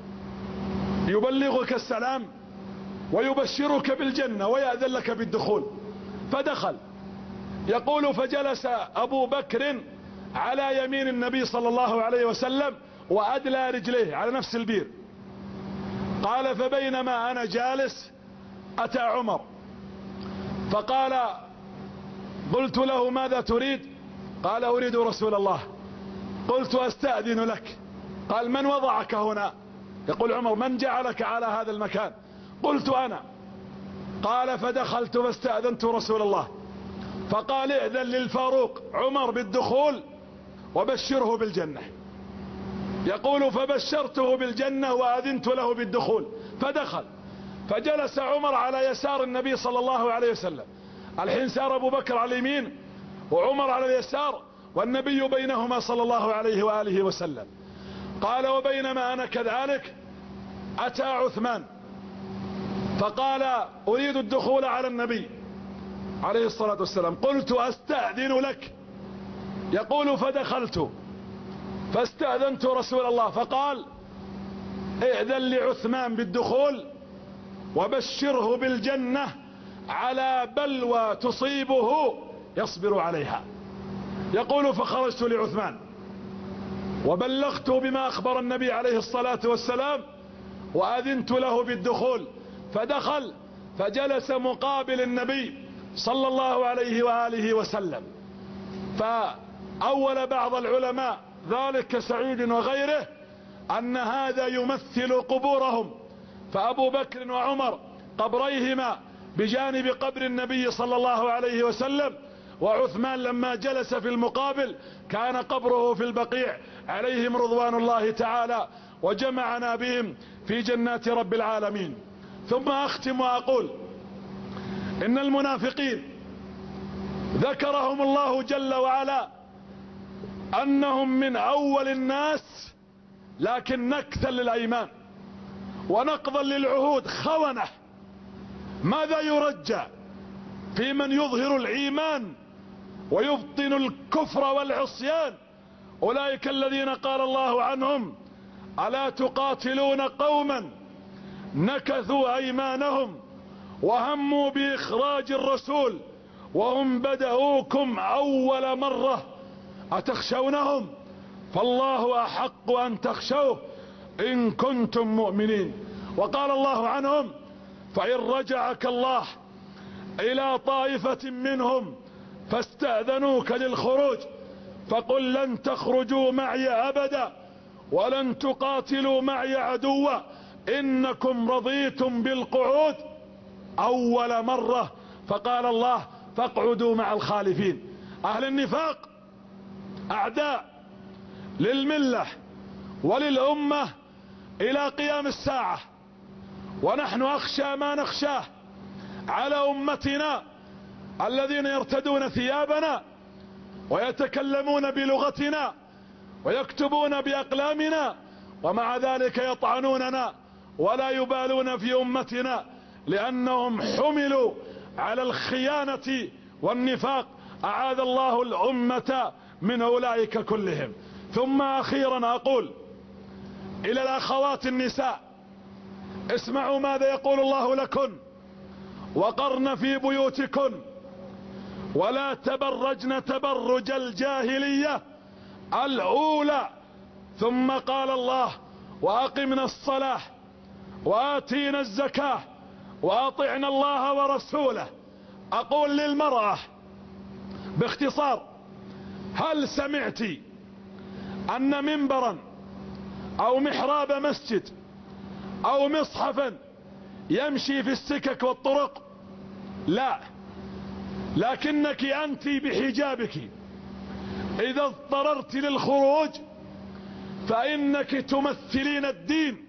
يبلغك السلام ويبشرك بالجنة ويأذن لك بالدخول. فدخل. يقول: فجلس أبو بكر على يمين النبي صلى الله عليه وسلم وأدلى رجليه على نفس البير. قال: فبينما أنا جالس أتى عمر فقال: قلت له: ماذا تريد؟ قال: أريد رسول الله. قلت: أستأذن لك. قال: من وضعك هنا؟ يقول عمر: من جعلك على هذا المكان؟ قلت: أنا. قال: فدخلت فاستأذنت رسول الله فقال: ائذن للفاروق عمر بالدخول وبشره بالجنة. يقول: فبشرته بالجنة وأذنت له بالدخول. فدخل فجلس عمر على يسار النبي صلى الله عليه وسلم. الحين سار أبو بكر على اليمين وعمر على اليسار والنبي بينهما صلى الله عليه وآله وسلم. قال: وبينما أنا كذلك أتى عثمان فقال: أريد الدخول على النبي عليه الصلاة والسلام. قلت: أستأذن لك. يقول: فدخلت فاستأذنت رسول الله فقال: ائذن لعثمان بالدخول وبشره بالجنة على بلوى تصيبه يصبر عليها. يقول: فخرجت لعثمان وبلغته بما أخبر النبي عليه الصلاة والسلام وأذنت له بالدخول. فدخل فجلس مقابل النبي صلى الله عليه وآله وسلم. فأول بعض العلماء ذلك كسعيد وغيره أن هذا يمثل قبورهم، فأبو بكر وعمر قبريهما بجانب قبر النبي صلى الله عليه وسلم، وعثمان لما جلس في المقابل كان قبره في البقيع عليهم رضوان الله تعالى، وجمعنا بهم في جنات رب العالمين. ثم أختم وأقول: إن المنافقين ذكرهم الله جل وعلا أنهم من أول الناس لكن نكثا للأيمان ونقضا للعهود خونة. ماذا يرجى في من يظهر الإيمان ويبطن الكفر والعصيان؟ أولئك الذين قال الله عنهم: ألا تقاتلون قوما نكثوا أيمانهم وهموا بإخراج الرسول وهم بدأوكم أول مرة أتخشونهم فالله أحق أن تخشوه إن كنتم مؤمنين. وقال الله عنهم: فإن رجعك الله إلى طائفة منهم فاستأذنوك للخروج فقل لن تخرجوا معي أبدا ولن تقاتلوا معي عدوا إنكم رضيتم بالقعود أول مرة. فقال الله فاقعدوا مع الخالفين. أهل النفاق أعداء للملة وللأمة إلى قيام الساعة، ونحن أخشى ما نخشاه على أمتنا الذين يرتدون ثيابنا ويتكلمون بلغتنا ويكتبون بأقلامنا، ومع ذلك يطعنوننا ولا يبالون في أمتنا، لأنهم حملوا على الخيانة والنفاق. أعاذ الله الأمة من أولئك كلهم. ثم أخيرا أقول إلى الأخوات النساء: اسمعوا ماذا يقول الله لكن: وقرن في بيوتكن ولا تبرجن تبرج الجاهلية الأولى. ثم قال الله: وأقمنا الصلاة وآتينا الزكاة وأطعنا الله ورسوله. أقول للمرأة باختصار: هل سمعت أن منبرا أو محراب مسجد أو مصحفا يمشي في السكك والطرق؟ لا، لكنك أنت بحجابك إذا اضطررت للخروج فإنك تمثلين الدين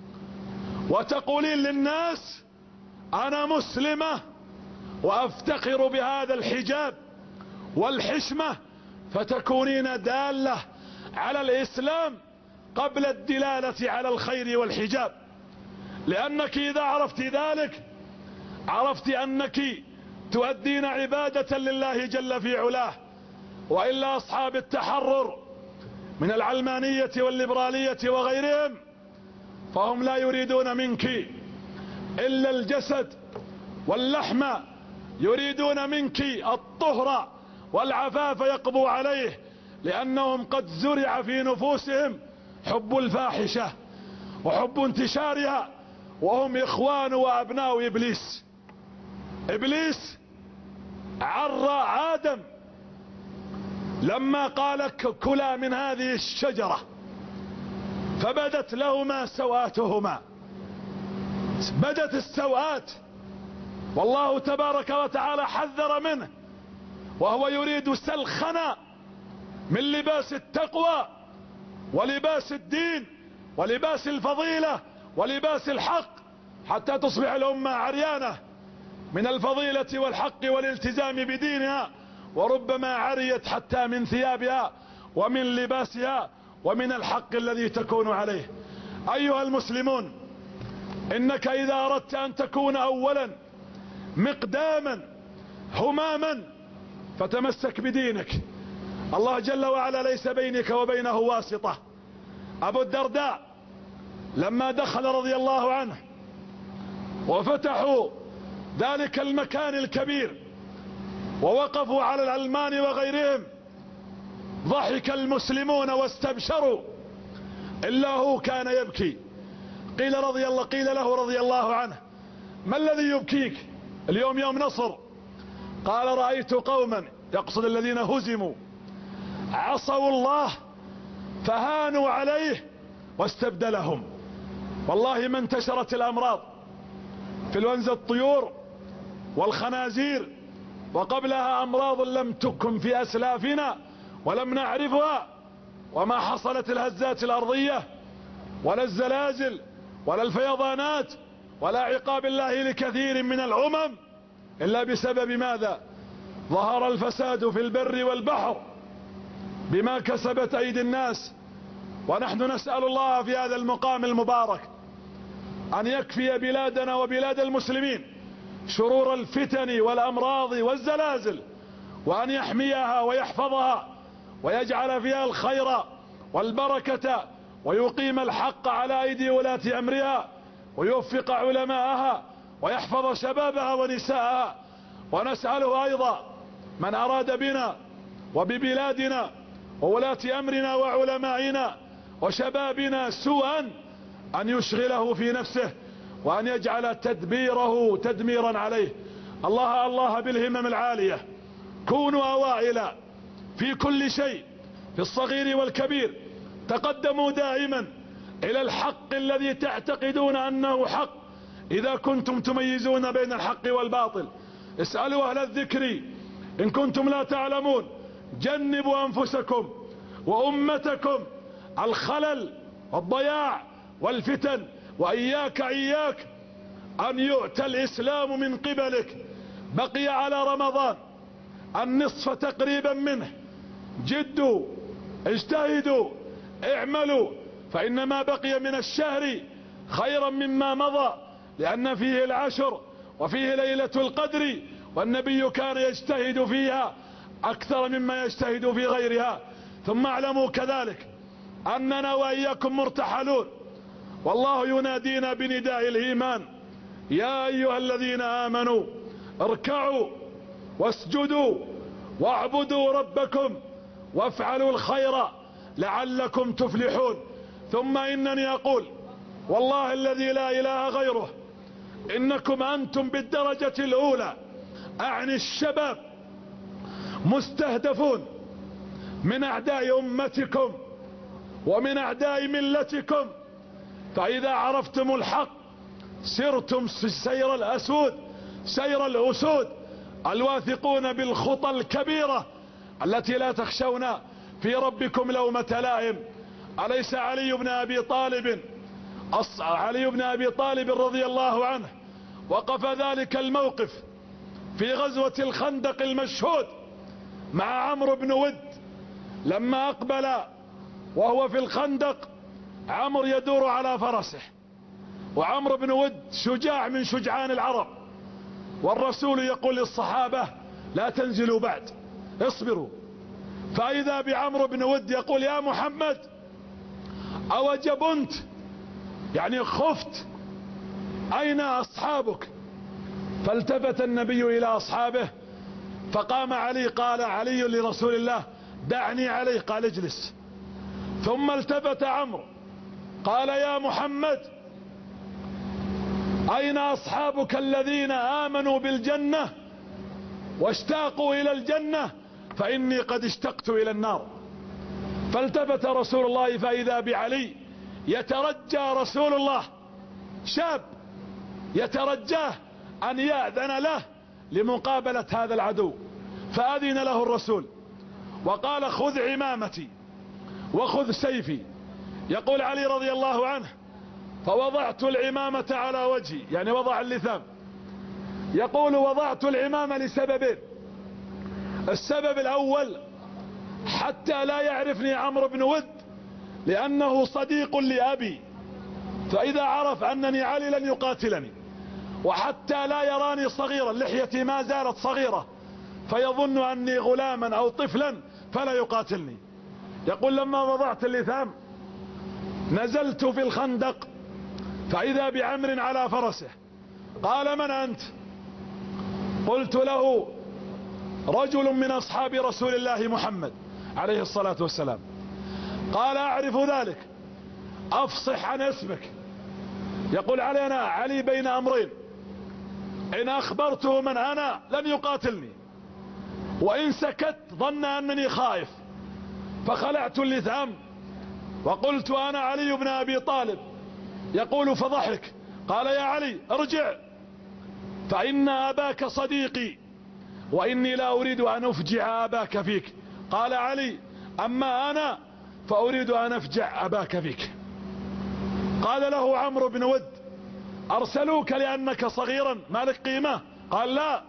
وتقولين للناس أنا مسلمة وأفتخر بهذا الحجاب والحشمة، فتكونين دالة على الإسلام قبل الدلالة على الخير والحجاب. لأنك إذا عرفت ذلك عرفت أنك تؤدين عبادة لله جل في علاه. وإلا أصحاب التحرر من العلمانية والليبرالية وغيرهم فهم لا يريدون منك إلا الجسد واللحم، يريدون منك الطهر والعفاف يقبو عليه، لأنهم قد زرع في نفوسهم حب الفاحشة وحب انتشارها، وهم إخوان وأبناء إبليس. إبليس عرى آدم لما قال كلا من هذه الشجرة فبدت لهما سوآتهما، بدت السوآت، والله تبارك وتعالى حذر منه، وهو يريد سلخنا من لباس التقوى ولباس الدين ولباس الفضيلة ولباس الحق، حتى تصبح الأمة عريانة من الفضيلة والحق والالتزام بدينها، وربما عريت حتى من ثيابها ومن لباسها ومن الحق الذي تكون عليه. أيها المسلمون، إنك إذا أردت أن تكون أولا مقداما هماما فتمسك بدينك. الله جل وعلا ليس بينك وبينه واسطة. أبو الدرداء لما دخل رضي الله عنه وفتحوا ذلك المكان الكبير ووقفوا على العلمان وغيرهم ضحك المسلمون واستبشروا، إلا هو كان يبكي. قيل له رضي الله عنه: ما الذي يبكيك؟ اليوم يوم نصر. قال: رأيت قوما، يقصد الذين هزموا، عصوا الله فهانوا عليه واستبدلهم. والله ما انتشرت الأمراض انفلونزا الطيور والخنازير، وقبلها أمراض لم تكن في أسلافنا ولم نعرفها، وما حصلت الهزات الأرضية ولا الزلازل ولا الفيضانات ولا عقاب الله لكثير من الأمم إلا بسبب ماذا؟ ظهر الفساد في البر والبحر بما كسبت أيدي الناس. ونحن نسأل الله في هذا المقام المبارك أن يكفي بلادنا وبلاد المسلمين شرور الفتن والأمراض والزلازل، وأن يحميها ويحفظها ويجعل فيها الخير والبركة، ويقيم الحق على أيدي ولاة أمرها، ويوفق علماءها، ويحفظ شبابها ونساءها. ونسأله أيضا من أراد بنا وببلادنا وولاة أمرنا وعلمائنا وشبابنا سوءا أن يشغله في نفسه، وأن يجعل تدبيره تدميرا عليه. الله بالهمم العالية، كونوا أوائل في كل شيء، في الصغير والكبير تقدموا دائما إلى الحق الذي تعتقدون أنه حق إذا كنتم تميزون بين الحق والباطل. اسألوا أهل الذكر إن كنتم لا تعلمون. جنبوا أنفسكم وأمتكم الخلل والضياع والفتن، وإياك أن يؤتى الإسلام من قبلك. بقي على رمضان النصف تقريبا منه. جدوا، اجتهدوا، اعملوا، فإن ما بقي من الشهر خيرا مما مضى، لأن فيه العشر وفيه ليلة القدر، والنبي كان يجتهد فيها أكثر مما يجتهد في غيرها. ثم اعلموا كذلك أننا وإياكم مرتحلون، والله ينادينا بنداء الإيمان: يا أيها الذين آمنوا اركعوا واسجدوا واعبدوا ربكم وافعلوا الخير لعلكم تفلحون. ثم إنني أقول والله الذي لا إله غيره، إنكم أنتم بالدرجة الأولى، أعني الشباب، مستهدفون من أعداء أمتكم ومن أعداء ملتكم. فإذا عرفتم الحق سرتم سير الأسود، سير الأسود الواثقون بالخطى الكبيرة التي لا تخشون في ربكم لومة لائم. أليس علي بن أبي طالب رضي الله عنه وقف ذلك الموقف في غزوة الخندق المشهود مع عمرو بن ود، لما أقبل وهو في الخندق عمرو يدور على فرسه، وعمرو بن ود شجاع من شجعان العرب، والرسول يقول للصحابة: لا تنزلوا بعد، اصبروا. فإذا بعمرو بن ود يقول: يا محمد أوجبنت، يعني خفت، أين أصحابك؟ فالتفت النبي إلى أصحابه فقام علي، قال علي لرسول الله: دعني عليه، قال اجلس. ثم التفت عمرو قال: يا محمد أين أصحابك الذين آمنوا بالجنة واشتاقوا إلى الجنة؟ فإني قد اشتقت إلى النار. فالتفت رسول الله فإذا بعلي يترجى رسول الله، شاب يترجاه أن يأذن له لمقابلة هذا العدو. فأذن له الرسول وقال: خذ عمامتي وخذ سيفي. يقول علي رضي الله عنه: فوضعت العمامة على وجهي، يعني وضع اللثام. يقول: وضعت العمامة لسببين: السبب الأول حتى لا يعرفني عمرو بن ود، لأنه صديق لأبي، فإذا عرف أنني علي لن يقاتلني، وحتى لا يراني صغيرا، لحيتي ما زالت صغيرة، فيظن أني غلاما أو طفلا فلا يقاتلني. يقول: لما وضعت اللثام نزلت في الخندق فإذا بعمر على فرسه. قال: من أنت؟ قلت له: رجل من أصحاب رسول الله محمد عليه الصلاة والسلام. قال: أعرف ذلك، أفصح عن اسمك. يقول علي: أنا علي بين أمرين، إن أخبرته من أنا لن يقاتلني، وإن سكت ظن أنني خائف. فخلعت اللثام وقلت: أنا علي بن أبي طالب. يقول: فضحك. قال: يا علي ارجع، فإن أباك صديقي، وإني لا أريد أن أفجع أباك فيك. قال علي: أما أنا فأريد أن أفجع أباك فيك. قال له عمرو بن ود: أرسلوك لأنك صغيرا ما لك قيمة؟ قال: لا،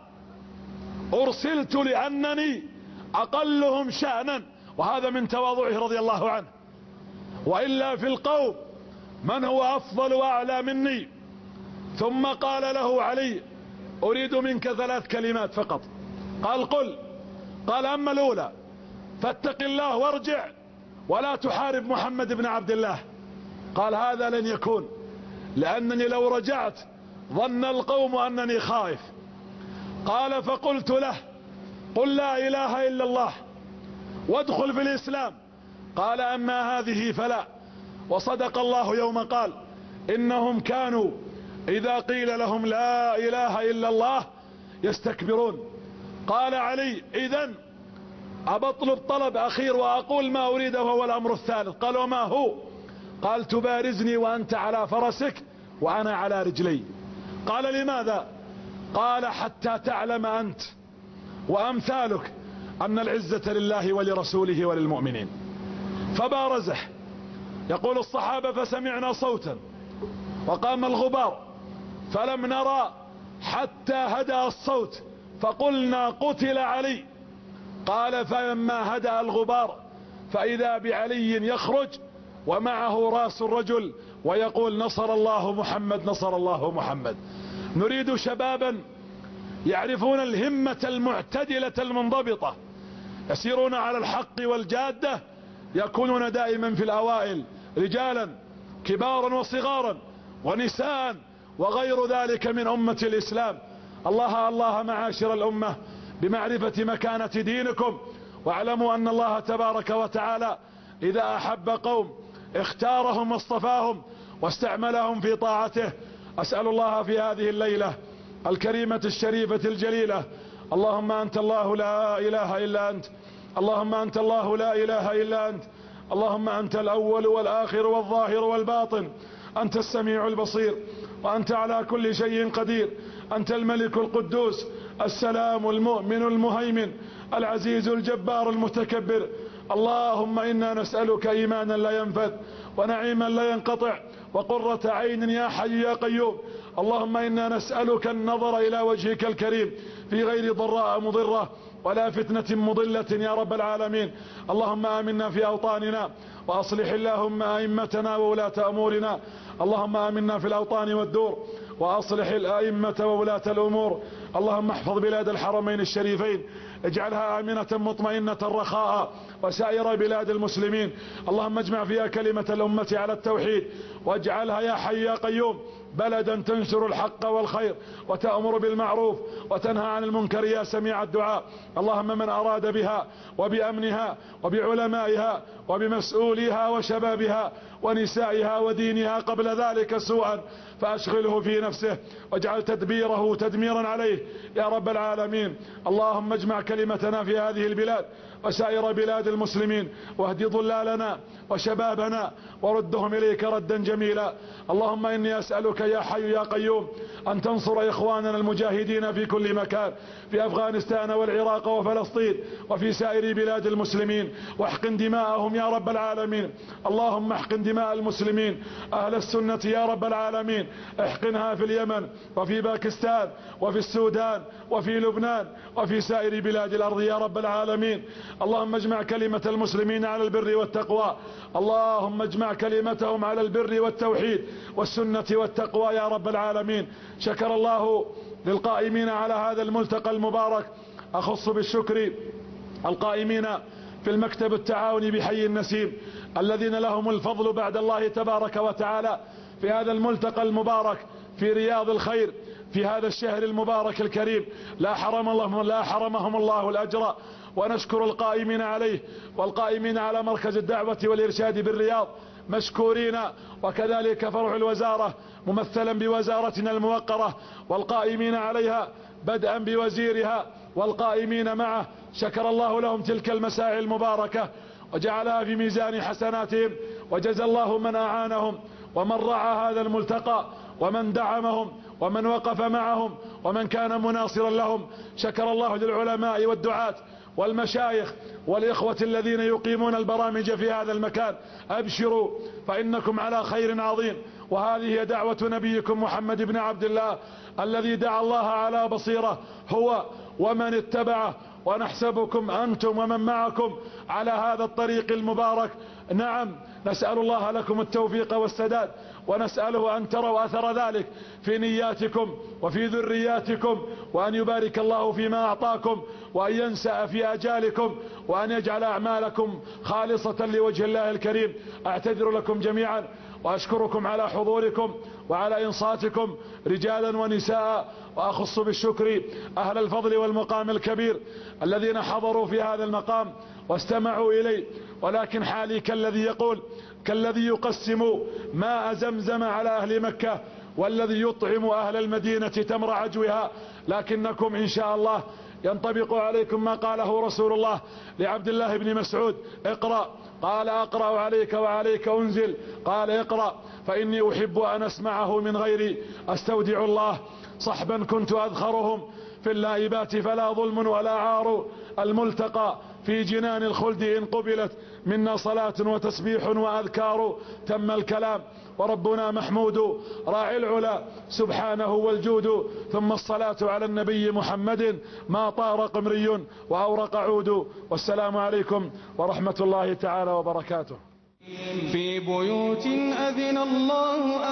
أرسلت لأنني أقلهم شأنا. وهذا من تواضعه رضي الله عنه، وإلا في القوم من هو أفضل وأعلى مني. ثم قال له علي: أريد منك 3 كلمات فقط. قال: قل. قال: أما الأولى فاتق الله وارجع ولا تحارب محمد بن عبد الله. قال: هذا لن يكون، لأنني لو رجعت ظن القوم أنني خائف. قال: فقلت له: قل لا إله إلا الله وادخل في الإسلام. قال: أما هذه فلا. وصدق الله يوم قال: إنهم كانوا إذا قيل لهم لا إله إلا الله يستكبرون. قال علي: إذن أبطلب طلب أخير وأقول ما أريده وهو الأمر الثالث. قال وما هو؟ قال تبارزني وأنت على فرسك وأنا على رجلي. قال لماذا؟ قال حتى تعلم أنت وأمثالك أن العزة لله ولرسوله وللمؤمنين. فبارزه. يقول الصحابة فسمعنا صوتا وقام الغبار فلم نرى حتى هدأ الصوت فقلنا قتل علي. قال فلما هدأ الغبار فإذا بعلي يخرج ومعه راس الرجل ويقول نصر الله محمد نصر الله محمد. نريد شبابا يعرفون الهمة المعتدلة المنضبطة، يسيرون على الحق والجادة، يكونون دائما في الأوائل، رجالا كبارا وصغارا ونساء وغير ذلك من أمة الإسلام. الله معاشر الأمة بمعرفة مكانة دينكم، واعلموا أن الله تبارك وتعالى إذا أحب قوم اختارهم واصطفاهم واستعملهم في طاعته. أسأل الله في هذه الليلة الكريمة الشريفة الجليلة، اللهم أنت الله لا إله إلا أنت، اللهم أنت الله لا إله إلا أنت، اللهم أنت الأول والآخر والظاهر والباطن، أنت السميع البصير، وأنت على كل شيء قدير، أنت الملك القدوس السلام المؤمن المهيمن العزيز الجبار المتكبر. اللهم إنا نسألك إيمانا لا ينفذ ونعيما لا ينقطع وقرة عين يا حي يا قيوم. اللهم إنا نسألك النظر إلى وجهك الكريم في غير ضراء مضرة ولا فتنة مضلة يا رب العالمين. اللهم آمنا في أوطاننا وأصلح اللهم أئمتنا وولاة أمورنا. اللهم آمنا في الأوطان والدور وأصلح الأئمة وولاة الأمور. اللهم احفظ بلاد الحرمين الشريفين، اجعلها آمنة مطمئنة رخاء وسائر بلاد المسلمين. اللهم اجمع فيها كلمة الأمة على التوحيد، واجعلها يا حي يا قيوم بلدا تنشر الحق والخير وتأمر بالمعروف وتنهى عن المنكر يا سميع الدعاء. اللهم من أراد بها وبأمنها وبعلمائها وبمسؤوليها وشبابها ونسائها ودينها قبل ذلك سوءا فأشغله في نفسه واجعل تدبيره تدميرا عليه يا رب العالمين. اللهم اجمع كلمتنا في هذه البلاد وسائر بلاد المسلمين، واهد ضلالنا وشبابنا وردهم إليك ردا جميلا. اللهم إني أسألك يا حي يا قيوم أن تنصر إخواننا المجاهدين في كل مكان، في أفغانستان والعراق وفلسطين وفي سائر بلاد المسلمين، واحقن دماءهم يا رب العالمين. اللهم احقن دماء المسلمين أهل السنة يا رب العالمين، احقنها في اليمن وفي باكستان وفي السودان وفي لبنان وفي سائر بلاد الأرض يا رب العالمين. اللهم اجمع كلمة المسلمين على البر والتقوى، اللهم اجمع كلمتهم على البر والتوحيد والسنة والتقوى يا رب العالمين. شكر الله للقائمين على هذا الملتقى المبارك، أخص بالشكر القائمين في المكتب التعاوني بحي النسيم الذين لهم الفضل بعد الله تبارك وتعالى في هذا الملتقى المبارك في رياض الخير في هذا الشهر المبارك الكريم. لا حرمهم الله الأجر، ونشكر القائمين عليه والقائمين على مركز الدعوة والإرشاد بالرياض مشكورين، وكذلك فرع الوزارة ممثلا بوزارتنا الموقرة والقائمين عليها بدءا بوزيرها والقائمين معه. شكر الله لهم تلك المساعي المباركة وجعلها في ميزان حسناتهم، وجزى الله من أعانهم ومن رعى هذا الملتقى ومن دعمهم ومن وقف معهم ومن كان مناصرا لهم. شكر الله للعلماء والدعاة والمشايخ والإخوة الذين يقيمون البرامج في هذا المكان. أبشروا فإنكم على خير عظيم، وهذه هي دعوة نبيكم محمد بن عبد الله الذي دعا الله على بصيرة هو ومن اتبعه، ونحسبكم أنتم ومن معكم على هذا الطريق المبارك. نعم، نسأل الله لكم التوفيق والسداد، ونسأله أن تروا أثر ذلك في نياتكم وفي ذرياتكم، وأن يبارك الله فيما أعطاكم، وأن ينسأ في أجالكم، وأن يجعل أعمالكم خالصة لوجه الله الكريم. أعتذر لكم جميعا وأشكركم على حضوركم وعلى إنصاتكم رجالا ونساء، وأخص بالشكر أهل الفضل والمقام الكبير الذين حضروا في هذا المقام واستمعوا إليه. ولكن حالي كالذي يقول كالذي يقسم ماء زمزم على أهل مكة والذي يطعم أهل المدينة تمر عجوها. لكنكم إن شاء الله ينطبق عليكم ما قاله رسول الله لعبد الله بن مسعود: اقرأ. قال: أقرأ عليك وعليك أنزل. قال: اقرأ فإني أحب أن أسمعه من غيري. أستودع الله صحبا كنت أذخرهم في اللائبات فلا ظلم ولا عار، الملتقى في جنان الخلد إن قبلت منا صلاة وتسبيح وأذكار. تم الكلام وربنا محمود راعي العلا سبحانه والجود، ثم الصلاة على النبي محمد ما طار قمري وأورق عود. والسلام عليكم ورحمة الله تعالى وبركاته. في بيوت أذن الله